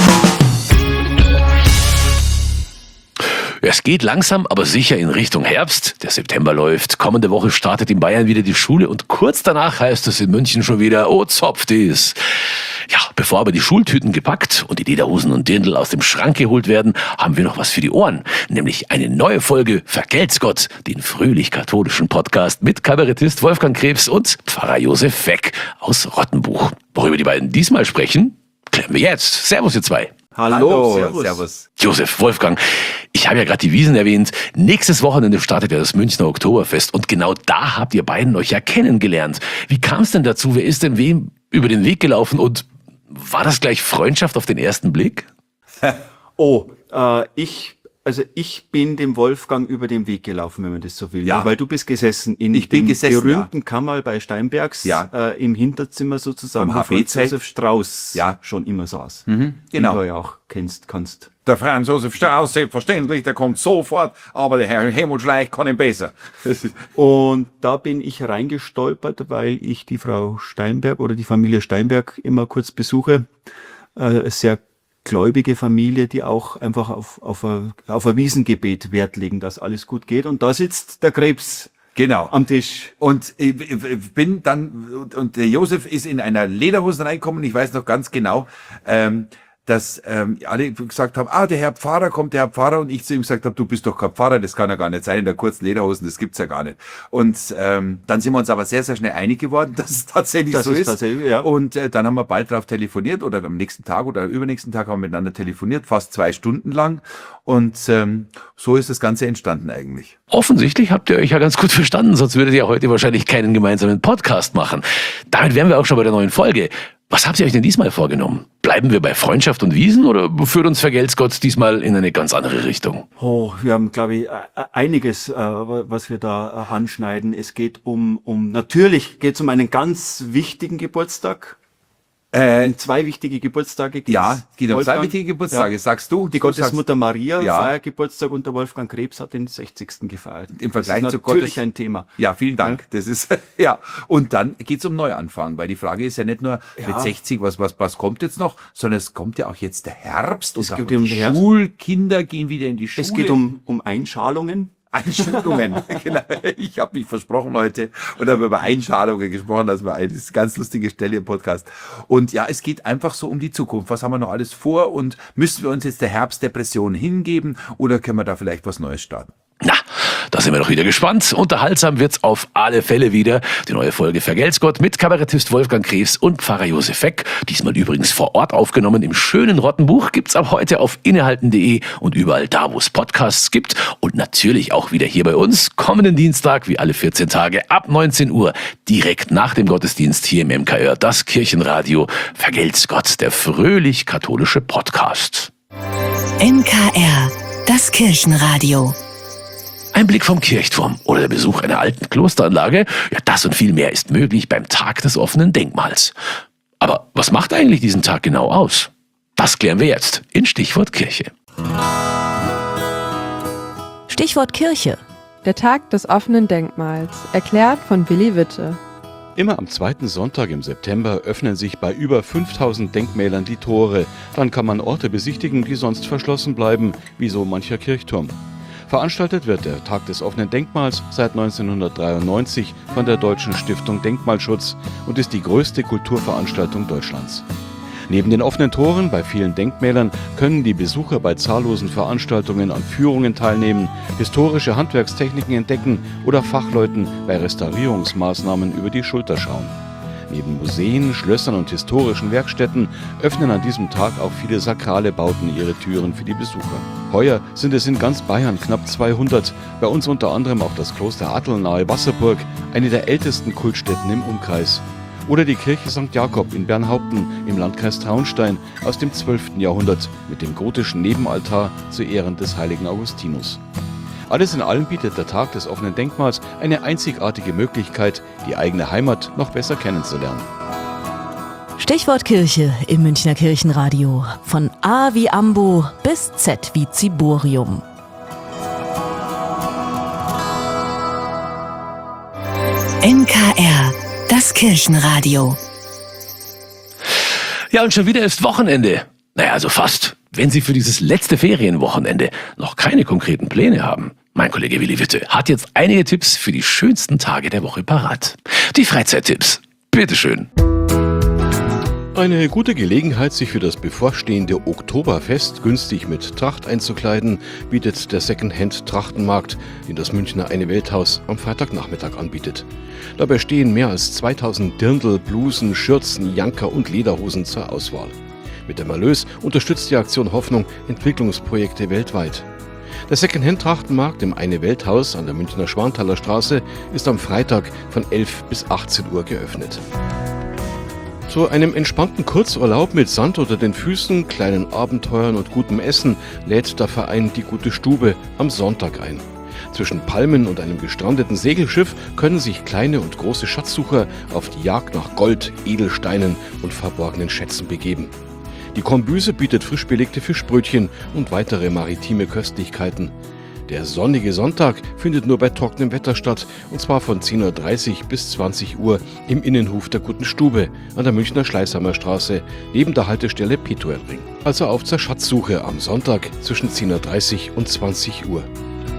Es geht langsam, aber sicher in Richtung Herbst. Der September läuft. Kommende Woche startet in Bayern wieder die Schule und kurz danach heißt es in München schon wieder, oh, zopft es. Ja, bevor aber die Schultüten gepackt und die Lederhosen und Dirndl aus dem Schrank geholt werden, haben wir noch was für die Ohren. Nämlich eine neue Folge Vergelt's Gott, den fröhlich-katholischen Podcast mit Kabarettist Wolfgang Krebs und Pfarrer Josef Feck aus Rottenbuch. Worüber die beiden diesmal sprechen, klären wir jetzt. Servus, ihr zwei. Hallo, Servus. Servus. Josef, Wolfgang, ich habe ja gerade die Wiesn erwähnt. Nächstes Wochenende startet ja das Münchner Oktoberfest und genau da habt ihr beiden euch ja kennengelernt. Wie kam es denn dazu? Wer ist denn wem über den Weg gelaufen und war das gleich Freundschaft auf den ersten Blick? Oh, äh, ich Also ich bin dem Wolfgang über den Weg gelaufen, wenn man das so will. Ja. Weil du bist gesessen in ich bin dem gesessen, berühmten ja. Kammerl bei Steinbergs, ja. äh, im Hinterzimmer sozusagen, Beim wo H B-Zelt. Franz Josef Strauß ja. schon immer saß. Mhm, genau. Den du ja auch kennst, kannst. Der Franz Josef Strauß, selbstverständlich, der kommt sofort, aber der Herr Helmut Schleich kann ihn besser. Und da bin ich reingestolpert, weil ich die Frau Steinberg oder die Familie Steinberg immer kurz besuche. Äh, sehr gläubige Familie, die auch einfach auf, auf, ein, auf ein Wiesengebet Wert legen, dass alles gut geht. Und da sitzt der Krebs genau am Tisch. Und ich bin dann, und der Josef ist in einer Lederhose reingekommen, ich weiß noch ganz genau, ähm, dass ähm, alle gesagt haben, ah, der Herr Pfarrer kommt, der Herr Pfarrer, und ich zu ihm gesagt habe, du bist doch kein Pfarrer, das kann ja gar nicht sein, in der kurzen Lederhosen, das gibt's ja gar nicht. Und ähm, dann sind wir uns aber sehr, sehr schnell einig geworden, dass es tatsächlich das so ist. ist. Tatsächlich, ja. Und äh, dann haben wir bald darauf telefoniert, oder am nächsten Tag oder übernächsten Tag haben wir miteinander telefoniert, fast zwei Stunden lang. Und ähm, so ist das Ganze entstanden eigentlich. Offensichtlich habt ihr euch ja ganz gut verstanden, sonst würdet ihr heute wahrscheinlich keinen gemeinsamen Podcast machen. Damit wären wir auch schon bei der neuen Folge. Was habt ihr euch denn diesmal vorgenommen? Bleiben wir bei Freundschaft und Wiesen oder führt uns Vergelt's Gott diesmal in eine ganz andere Richtung? Oh, wir haben, glaube ich, einiges, äh, was wir da äh, anschneiden. Es geht um, um natürlich geht es um einen ganz wichtigen Geburtstag. Äh, zwei wichtige Geburtstage. Ja, geht um zwei wichtige Geburtstage, ja. Sagst du? Die du Gottesmutter sagst, Maria ja. feiert Geburtstag und der Wolfgang Krebs hat den sechzigsten gefeiert. Im Vergleich das ist zu natürlich Gottes... ein Thema. Ja, vielen Dank. Ja. Das ist, ja. Und dann geht's um Neuanfang, weil die Frage ist ja nicht nur ja. mit sechzig, was, was, was kommt jetzt noch, sondern es kommt ja auch jetzt der Herbst. Es und geht um die Herbst. Schulkinder gehen wieder in die Schule. Es geht um, um Einschalungen. Einschalungen. Genau. Ich habe mich versprochen heute und habe über Einschalungen gesprochen. Das war eine ganz lustige Stelle im Podcast. Und ja, es geht einfach so um die Zukunft. Was haben wir noch alles vor und müssen wir uns jetzt der Herbstdepression hingeben oder können wir da vielleicht was Neues starten? Na, Da sind wir doch wieder gespannt. Unterhaltsam wird's auf alle Fälle wieder. Die neue Folge Vergelt's Gott mit Kabarettist Wolfgang Krews und Pfarrer Josef Feck. Diesmal übrigens vor Ort aufgenommen im schönen Rottenbuch. Gibt's ab heute auf innehalten punkt de und überall da, wo es Podcasts gibt. Und natürlich auch wieder hier bei uns. Kommenden Dienstag, wie alle vierzehn Tage, ab neunzehn Uhr, direkt nach dem Gottesdienst hier im M K R, das Kirchenradio. Vergelt's Gott, der fröhlich-katholische Podcast. M K R, das Kirchenradio. Ein Blick vom Kirchturm oder der Besuch einer alten Klosteranlage, ja, das und viel mehr ist möglich beim Tag des offenen Denkmals. Aber was macht eigentlich diesen Tag genau aus? Das klären wir jetzt in Stichwort Kirche. Stichwort Kirche. Der Tag des offenen Denkmals, erklärt von Willi Witte. Immer am zweiten Sonntag im September öffnen sich bei über fünftausend Denkmälern die Tore. Dann kann man Orte besichtigen, die sonst verschlossen bleiben, wie so mancher Kirchturm. Veranstaltet wird der Tag des offenen Denkmals seit neunzehnhundertdreiundneunzig von der Deutschen Stiftung Denkmalschutz und ist die größte Kulturveranstaltung Deutschlands. Neben den offenen Toren bei vielen Denkmälern können die Besucher bei zahllosen Veranstaltungen an Führungen teilnehmen, historische Handwerkstechniken entdecken oder Fachleuten bei Restaurierungsmaßnahmen über die Schulter schauen. Neben Museen, Schlössern und historischen Werkstätten öffnen an diesem Tag auch viele sakrale Bauten ihre Türen für die Besucher. Heuer sind es in ganz Bayern knapp zweihundert, bei uns unter anderem auch das Kloster Attel nahe Wasserburg, eine der ältesten Kultstätten im Umkreis. Oder die Kirche Sankt Jakob in Bernhaupten im Landkreis Traunstein aus dem zwölften Jahrhundert mit dem gotischen Nebenaltar zu Ehren des heiligen Augustinus. Alles in allem bietet der Tag des offenen Denkmals eine einzigartige Möglichkeit, die eigene Heimat noch besser kennenzulernen. Stichwort Kirche im Münchner Kirchenradio. Von A wie Ambo bis Z wie Ziborium. M K R, das Kirchenradio. Ja, und schon wieder ist Wochenende. Naja, also fast. Wenn Sie für dieses letzte Ferienwochenende noch keine konkreten Pläne haben, mein Kollege Willi Witte hat jetzt einige Tipps für die schönsten Tage der Woche parat. Die Freizeittipps. Bitteschön. Eine gute Gelegenheit, sich für das bevorstehende Oktoberfest günstig mit Tracht einzukleiden, bietet der Secondhand-Trachtenmarkt, den das Münchner Eine Welthaus am Freitagnachmittag anbietet. Dabei stehen mehr als zweitausend Dirndl, Blusen, Schürzen, Janker und Lederhosen zur Auswahl. Mit dem Erlös unterstützt die Aktion Hoffnung Entwicklungsprojekte weltweit. Der Secondhand-Trachtenmarkt im Eine Welthaus an der Münchner Schwanthaler Straße ist am Freitag von elf bis achtzehn Uhr geöffnet. Zu einem entspannten Kurzurlaub mit Sand unter den Füßen, kleinen Abenteuern und gutem Essen lädt der Verein Die Gute Stube am Sonntag ein. Zwischen Palmen und einem gestrandeten Segelschiff können sich kleine und große Schatzsucher auf die Jagd nach Gold, Edelsteinen und verborgenen Schätzen begeben. Die Kombüse bietet frisch belegte Fischbrötchen und weitere maritime Köstlichkeiten. Der sonnige Sonntag findet nur bei trockenem Wetter statt, und zwar von zehn Uhr dreißig bis zwanzig Uhr im Innenhof der Guten Stube an der Münchner Schleißheimer Straße neben der Haltestelle Petuelring. Also auf zur Schatzsuche am Sonntag zwischen zehn Uhr dreißig und zwanzig Uhr.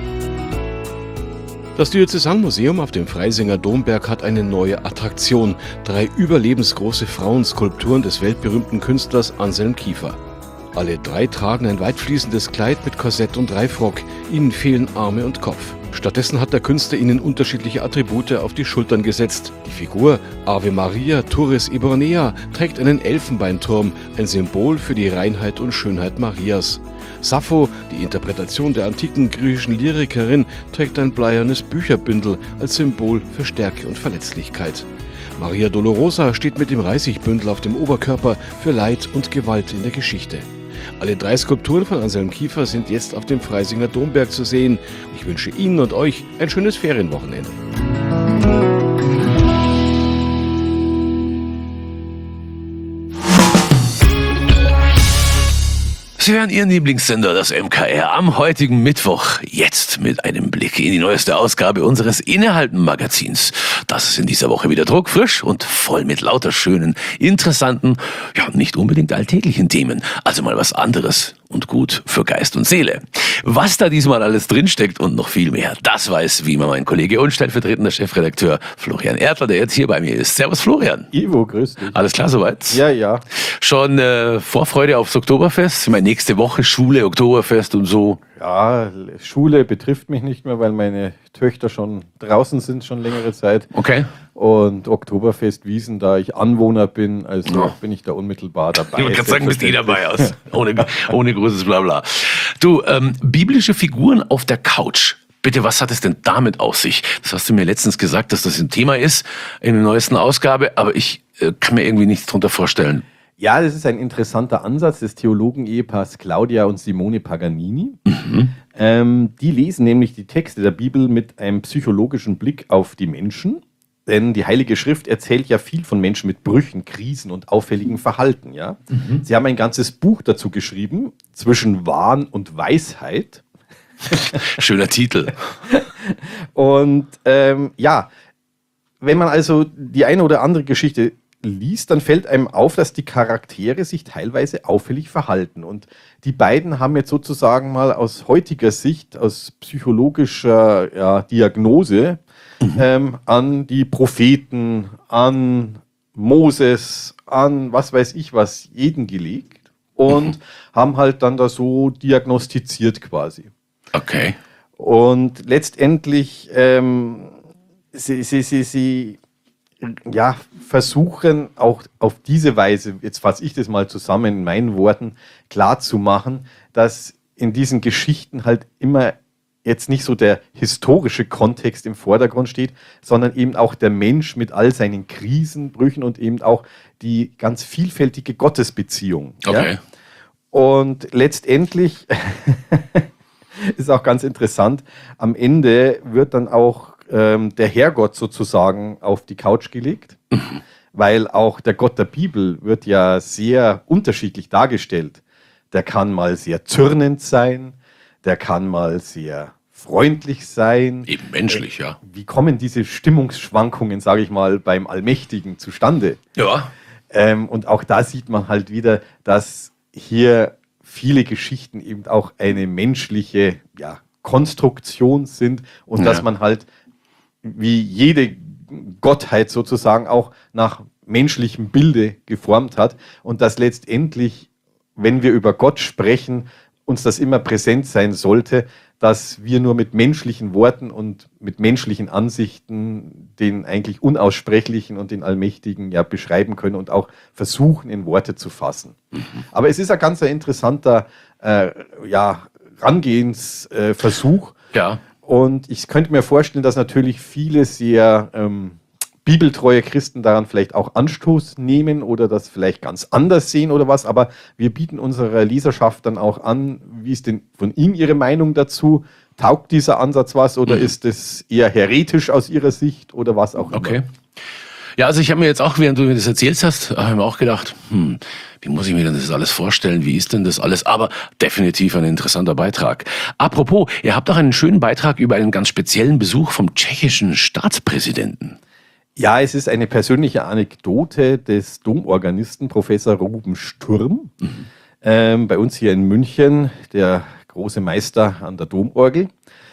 Das Diözesanmuseum auf dem Freisinger Domberg hat eine neue Attraktion. Drei überlebensgroße Frauenskulpturen des weltberühmten Künstlers Anselm Kiefer. Alle drei tragen ein weitfließendes Kleid mit Korsett und Reifrock. Ihnen fehlen Arme und Kopf. Stattdessen hat der Künstler ihnen unterschiedliche Attribute auf die Schultern gesetzt. Die Figur Ave Maria Turris Eburnea trägt einen Elfenbeinturm, ein Symbol für die Reinheit und Schönheit Marias. Sappho, die Interpretation der antiken griechischen Lyrikerin, trägt ein bleiernes Bücherbündel als Symbol für Stärke und Verletzlichkeit. Maria Dolorosa steht mit dem Reisigbündel auf dem Oberkörper für Leid und Gewalt in der Geschichte. Alle drei Skulpturen von Anselm Kiefer sind jetzt auf dem Freisinger Domberg zu sehen. Ich wünsche Ihnen und euch ein schönes Ferienwochenende. Sie hören Ihren Lieblingssender, das M K R, am heutigen Mittwoch. Jetzt mit einem Blick in die neueste Ausgabe unseres Innehalten-Magazins. Das ist in dieser Woche wieder druckfrisch und voll mit lauter schönen, interessanten, ja nicht unbedingt alltäglichen Themen. Also mal was anderes und gut für Geist und Seele. Was da diesmal alles drinsteckt und noch viel mehr, das weiß wie immer mein Kollege und stellvertretender Chefredakteur Florian Erdler, der jetzt hier bei mir ist. Servus Florian. Ivo, grüß dich. Alles klar soweit? Ja, ja. Schon äh, Vorfreude aufs Oktoberfest? Ich meine, nächste Woche Schule, Oktoberfest und so. ja, Schule betrifft mich nicht mehr, weil meine Töchter schon draußen sind, schon längere Zeit. Okay. Und Oktoberfest Wiesn, da ich Anwohner bin, also oh. bin ich da unmittelbar dabei. Ich wollte gerade sagen, bist du dabei aus. Ohne, ohne großes Blabla. Du, ähm, biblische Figuren auf der Couch. Bitte, was hat es denn damit auf sich? Das hast du mir letztens gesagt, dass das ein Thema ist in der neuesten Ausgabe, aber ich äh, kann mir irgendwie nichts drunter vorstellen. Ja, das ist ein interessanter Ansatz des Theologen-Ehepaars Claudia und Simone Paganini. Mhm. Ähm, die lesen nämlich die Texte der Bibel mit einem psychologischen Blick auf die Menschen. Denn die Heilige Schrift erzählt ja viel von Menschen mit Brüchen, Krisen und auffälligem Verhalten. Ja? Mhm. Sie haben ein ganzes Buch dazu geschrieben, Zwischen Wahn und Weisheit. Schöner Titel. Und ähm, ja, wenn man also die eine oder andere Geschichte liest, dann fällt einem auf, dass die Charaktere sich teilweise auffällig verhalten. Und die beiden haben jetzt sozusagen mal aus heutiger Sicht, aus psychologischer ja, Diagnose mhm. ähm, an die Propheten, an Moses, an was weiß ich was, jeden gelegt und mhm. haben halt dann da so diagnostiziert quasi. Okay. Und letztendlich ähm, sie, sie, sie, sie ja, versuchen auch auf diese Weise, jetzt fasse ich das mal zusammen in meinen Worten, klar zu machen, dass in diesen Geschichten halt immer jetzt nicht so der historische Kontext im Vordergrund steht, sondern eben auch der Mensch mit all seinen Krisen, Brüchen und eben auch die ganz vielfältige Gottesbeziehung. Okay. Ja? Und letztendlich ist auch ganz interessant, am Ende wird dann auch ähm, der Herrgott sozusagen auf die Couch gelegt, mhm. weil auch der Gott der Bibel wird ja sehr unterschiedlich dargestellt. Der kann mal sehr zürnend sein, der kann mal sehr freundlich sein. Eben menschlich, ja. Wie kommen diese Stimmungsschwankungen, sage ich mal, beim Allmächtigen zustande? Ja. Ähm, und auch da sieht man halt wieder, dass hier viele Geschichten eben auch eine menschliche ja, Konstruktion sind und ja. dass man halt wie jede Gottheit sozusagen auch nach menschlichem Bilde geformt hat und dass letztendlich, wenn wir über Gott sprechen, uns das immer präsent sein sollte, dass wir nur mit menschlichen Worten und mit menschlichen Ansichten den eigentlich Unaussprechlichen und den Allmächtigen ja beschreiben können und auch versuchen, in Worte zu fassen. Mhm. Aber es ist ein ganz interessanter äh, ja, Rangehensversuch. Äh, ja. Und ich könnte mir vorstellen, dass natürlich viele sehr ähm, bibeltreue Christen daran vielleicht auch Anstoß nehmen oder das vielleicht ganz anders sehen oder was. Aber wir bieten unserer Leserschaft dann auch an, wie ist denn von Ihnen Ihre Meinung dazu? Taugt dieser Ansatz was oder mhm. ist es eher heretisch aus Ihrer Sicht oder was auch immer? Okay. Ja, also ich habe mir jetzt auch, während du mir das erzählt hast, habe ich mir auch gedacht, hm, wie muss ich mir denn das alles vorstellen? Wie ist denn das alles? Aber definitiv ein interessanter Beitrag. Apropos, ihr habt auch einen schönen Beitrag über einen ganz speziellen Besuch vom tschechischen Staatspräsidenten. Ja, es ist eine persönliche Anekdote des Domorganisten Professor Ruben Sturm. Mhm. Ähm, bei uns hier in München, der große Meister an der Domorgel.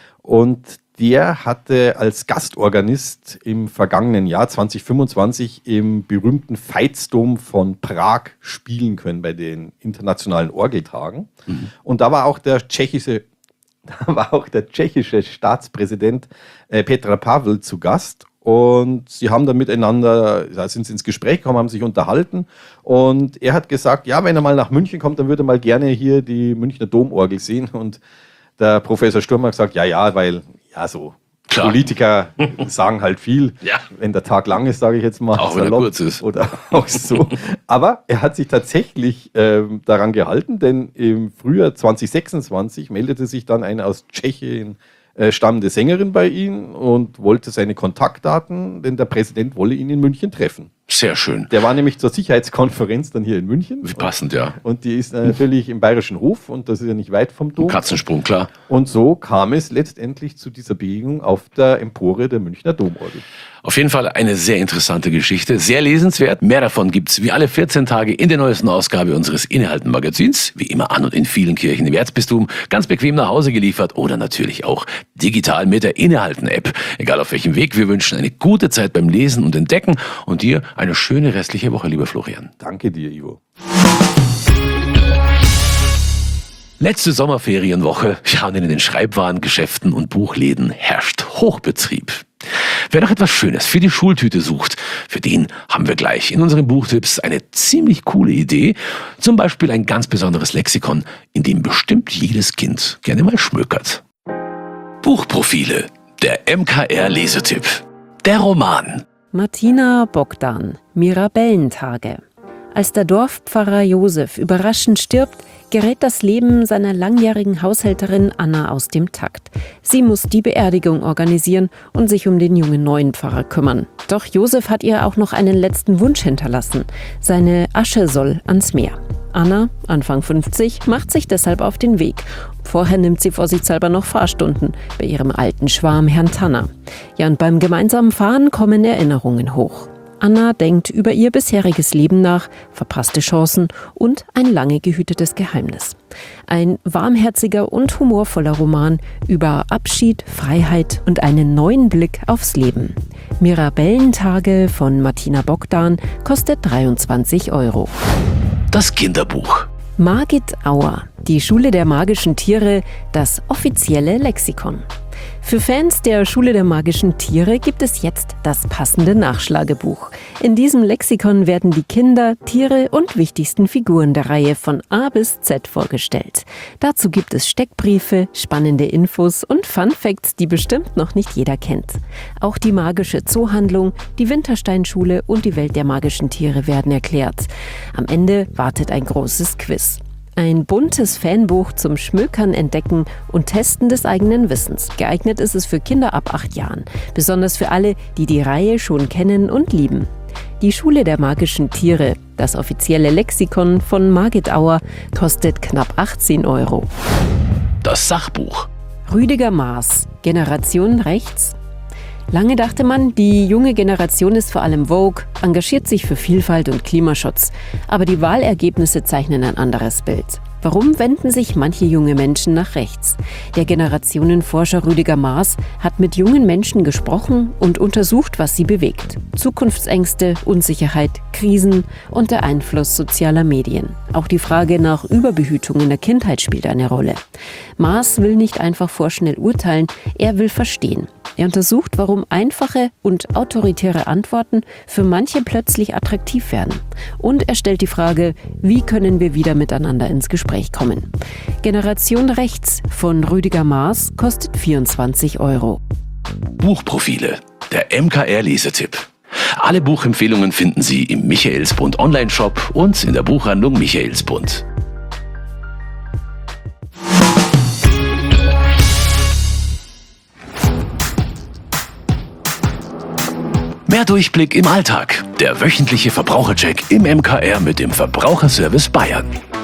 Und der hatte als Gastorganist im vergangenen Jahr zwanzig fünfundzwanzig im berühmten Veitsdom von Prag spielen können bei den internationalen Orgeltagen. Mhm. Und da war auch der tschechische, da war auch der tschechische Staatspräsident äh, Petr Pavel zu Gast. Und sie haben dann miteinander, da sind sie ins Gespräch gekommen, haben sich unterhalten. Und er hat gesagt, ja, wenn er mal nach München kommt, dann würde er mal gerne hier die Münchner Domorgel sehen. Und der Professor Sturm hat gesagt, ja, ja, weil, ja, so Klar. Politiker sagen halt viel, ja. wenn der Tag lang ist, sage ich jetzt mal. Auch wenn er kurz ist. Oder auch so. Aber er hat sich tatsächlich äh, daran gehalten, denn im Frühjahr zwanzig sechsundzwanzig meldete sich dann eine aus Tschechien äh, stammende Sängerin bei ihm und wollte seine Kontaktdaten, denn der Präsident wolle ihn in München treffen. Sehr schön. Der war nämlich zur Sicherheitskonferenz dann hier in München. Wie passend, ja. Und die ist natürlich im Bayerischen Hof und das ist ja nicht weit vom Dom. Katzensprung, klar. Und so kam es letztendlich zu dieser Begegnung auf der Empore der Münchner Domorgel. Auf jeden Fall eine sehr interessante Geschichte, sehr lesenswert. Mehr davon gibt's wie alle vierzehn Tage in der neuesten Ausgabe unseres Innehalten-Magazins, wie immer an und in vielen Kirchen im Erzbistum, ganz bequem nach Hause geliefert oder natürlich auch digital mit der Innehalten-App. Egal auf welchem Weg, wir wünschen eine gute Zeit beim Lesen und Entdecken und dir eine schöne restliche Woche, lieber Florian. Danke dir, Ivo. Letzte Sommerferienwoche, ja, und in den Schreibwarengeschäften und Buchläden herrscht Hochbetrieb. Wer noch etwas Schönes für die Schultüte sucht, für den haben wir gleich in unseren Buchtipps eine ziemlich coole Idee. Zum Beispiel ein ganz besonderes Lexikon, in dem bestimmt jedes Kind gerne mal schmökert. Buchprofile, der M K R-Lesetipp. Der Roman. Martina Bogdan, Mirabellentage. Als der Dorfpfarrer Josef überraschend stirbt, gerät das Leben seiner langjährigen Haushälterin Anna aus dem Takt. Sie muss die Beerdigung organisieren und sich um den jungen neuen Pfarrer kümmern. Doch Josef hat ihr auch noch einen letzten Wunsch hinterlassen. Seine Asche soll ans Meer. Anna, Anfang fünfzig, macht sich deshalb auf den Weg. Vorher nimmt sie vorsichtshalber noch Fahrstunden bei ihrem alten Schwarm Herrn Tanner. Ja, und beim gemeinsamen Fahren kommen Erinnerungen hoch. Anna denkt über ihr bisheriges Leben nach, verpasste Chancen und ein lange gehütetes Geheimnis. Ein warmherziger und humorvoller Roman über Abschied, Freiheit und einen neuen Blick aufs Leben. Mirabellentage von Martina Bogdan kostet dreiundzwanzig Euro. Das Kinderbuch. Margit Auer, die Schule der magischen Tiere, das offizielle Lexikon. Für Fans der Schule der magischen Tiere gibt es jetzt das passende Nachschlagebuch. In diesem Lexikon werden die Kinder, Tiere und wichtigsten Figuren der Reihe von A bis Z vorgestellt. Dazu gibt es Steckbriefe, spannende Infos und Fun-Facts, die bestimmt noch nicht jeder kennt. Auch die magische Zoohandlung, die Wintersteinschule und die Welt der magischen Tiere werden erklärt. Am Ende wartet ein großes Quiz. Ein buntes Fanbuch zum Schmökern, Entdecken und Testen des eigenen Wissens. Geeignet ist es für Kinder ab acht Jahren. Besonders für alle, die die Reihe schon kennen und lieben. Die Schule der magischen Tiere, das offizielle Lexikon von Margit Auer, kostet knapp achtzehn Euro. Das Sachbuch. Rüdiger Maas, Generation Rechts. Lange dachte man, die junge Generation ist vor allem Vogue, engagiert sich für Vielfalt und Klimaschutz. Aber die Wahlergebnisse zeichnen ein anderes Bild. Warum wenden sich manche junge Menschen nach rechts? Der Generationenforscher Rüdiger Maas hat mit jungen Menschen gesprochen und untersucht, was sie bewegt. Zukunftsängste, Unsicherheit, Krisen und der Einfluss sozialer Medien. Auch die Frage nach Überbehütung in der Kindheit spielt eine Rolle. Maas will nicht einfach vorschnell urteilen, er will verstehen. Er untersucht, warum einfache und autoritäre Antworten für manche plötzlich attraktiv werden. Und er stellt die Frage, wie können wir wieder miteinander ins Gespräch kommen. Generation Rechts von Rüdiger Maas kostet vierundzwanzig Euro. Buchprofile, der M K R-Lesetipp. Alle Buchempfehlungen finden Sie im Michaelsbund Online-Shop und in der Buchhandlung Michaelsbund. Mehr Durchblick im Alltag. Der wöchentliche Verbrauchercheck im M K R mit dem Verbraucherservice Bayern.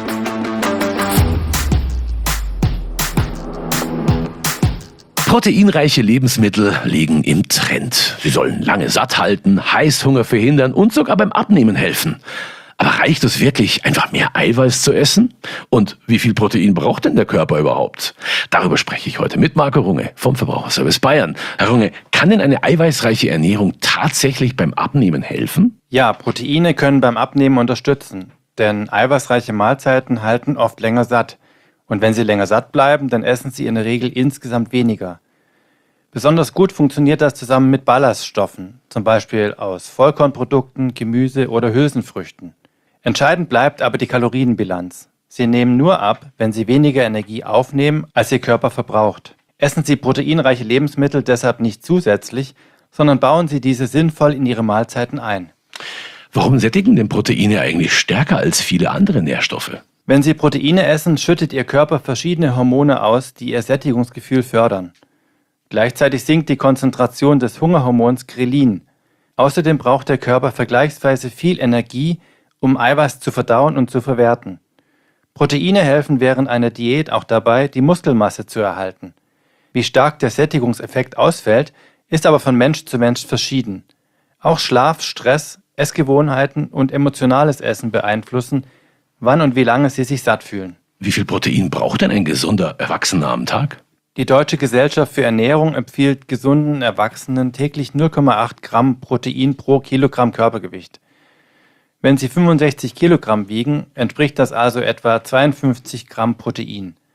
Proteinreiche Lebensmittel liegen im Trend. Sie sollen lange satt halten, Heißhunger verhindern und sogar beim Abnehmen helfen. Aber reicht es wirklich, einfach mehr Eiweiß zu essen? Und wie viel Protein braucht denn der Körper überhaupt? Darüber spreche ich heute mit Marco Runge vom Verbraucherservice Bayern. Herr Runge, kann denn eine eiweißreiche Ernährung tatsächlich beim Abnehmen helfen? Ja, Proteine können beim Abnehmen unterstützen. Denn eiweißreiche Mahlzeiten halten oft länger satt. Und wenn Sie länger satt bleiben, dann essen Sie in der Regel insgesamt weniger. Besonders gut funktioniert das zusammen mit Ballaststoffen, zum Beispiel aus Vollkornprodukten, Gemüse oder Hülsenfrüchten. Entscheidend bleibt aber die Kalorienbilanz. Sie nehmen nur ab, wenn Sie weniger Energie aufnehmen, als Ihr Körper verbraucht. Essen Sie proteinreiche Lebensmittel deshalb nicht zusätzlich, sondern bauen Sie diese sinnvoll in Ihre Mahlzeiten ein. Warum sättigen denn Proteine eigentlich stärker als viele andere Nährstoffe? Wenn Sie Proteine essen, schüttet Ihr Körper verschiedene Hormone aus, die Ihr Sättigungsgefühl fördern. Gleichzeitig sinkt die Konzentration des Hungerhormons Grelin. Außerdem braucht der Körper vergleichsweise viel Energie, um Eiweiß zu verdauen und zu verwerten. Proteine helfen während einer Diät auch dabei, die Muskelmasse zu erhalten. Wie stark der Sättigungseffekt ausfällt, ist aber von Mensch zu Mensch verschieden. Auch Schlaf, Stress, Essgewohnheiten und emotionales Essen beeinflussen, wann und wie lange Sie sich satt fühlen. Wie viel Protein braucht denn ein gesunder Erwachsener am Tag? Die Deutsche Gesellschaft für Ernährung empfiehlt gesunden Erwachsenen täglich null Komma acht Gramm Protein pro Kilogramm Körpergewicht. Wenn Sie fünfundsechzig Kilogramm wiegen, entspricht das also etwa zweiundfünfzig Gramm Protein.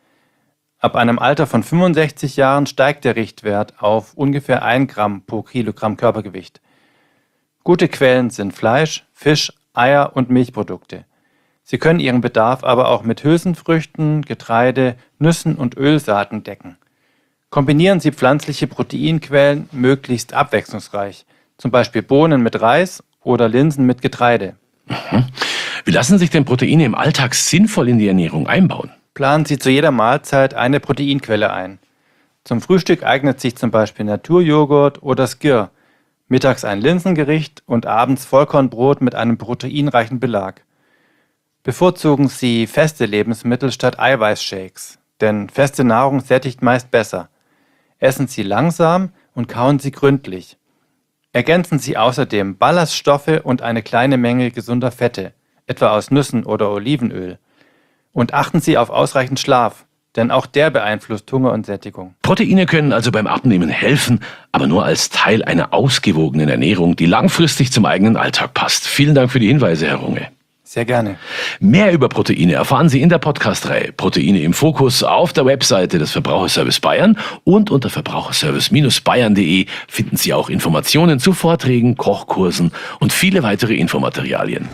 Ab einem Alter von fünfundsechzig Jahren steigt der Richtwert auf ungefähr ein Gramm pro Kilogramm Körpergewicht. Gute Quellen sind Fleisch, Fisch, Eier und Milchprodukte. Sie können ihren Bedarf aber auch mit Hülsenfrüchten, Getreide, Nüssen und Ölsaaten decken. Kombinieren Sie pflanzliche Proteinquellen möglichst abwechslungsreich, zum Beispiel Bohnen mit Reis oder Linsen mit Getreide. Mhm. Wie lassen sich denn Proteine im Alltag sinnvoll in die Ernährung einbauen? Planen Sie zu jeder Mahlzeit eine Proteinquelle ein. Zum Frühstück eignet sich zum Beispiel Naturjoghurt oder Skyr, mittags ein Linsengericht und abends Vollkornbrot mit einem proteinreichen Belag. Bevorzugen Sie feste Lebensmittel statt Eiweißshakes, denn feste Nahrung sättigt meist besser. Essen Sie langsam und kauen Sie gründlich. Ergänzen Sie außerdem Ballaststoffe und eine kleine Menge gesunder Fette, etwa aus Nüssen oder Olivenöl. Und achten Sie auf ausreichend Schlaf, denn auch der beeinflusst Hunger und Sättigung. Proteine können also beim Abnehmen helfen, aber nur als Teil einer ausgewogenen Ernährung, die langfristig zum eigenen Alltag passt. Vielen Dank für die Hinweise, Herr Runge. Sehr gerne. Mehr über Proteine erfahren Sie in der Podcast-Reihe Proteine im Fokus auf der Webseite des Verbraucherservice Bayern, und unter verbraucherservice Bayern punkt de finden Sie auch Informationen zu Vorträgen, Kochkursen und viele weitere Infomaterialien.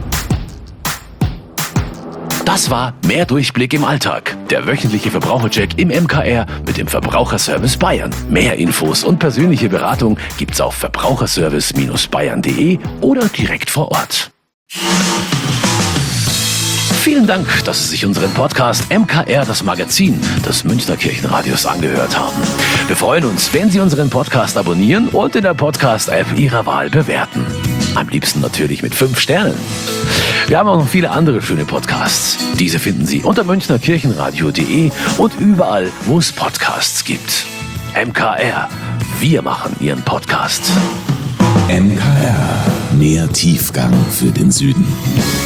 Das war Mehr Durchblick im Alltag, der wöchentliche Verbrauchercheck im M K R mit dem Verbraucherservice Bayern. Mehr Infos und persönliche Beratung gibt's auf verbraucherservice Bayern punkt de oder direkt vor Ort. Vielen Dank, dass Sie sich unseren Podcast M K R, das Magazin des Münchner Kirchenradios, angehört haben. Wir freuen uns, wenn Sie unseren Podcast abonnieren und in der Podcast-App Ihrer Wahl bewerten. Am liebsten natürlich mit fünf Sternen. Wir haben auch noch viele andere schöne Podcasts. Diese finden Sie unter münchner kirchenradio punkt de und überall, wo es Podcasts gibt. M K R, wir machen Ihren Podcast. M K R, mehr Tiefgang für den Süden.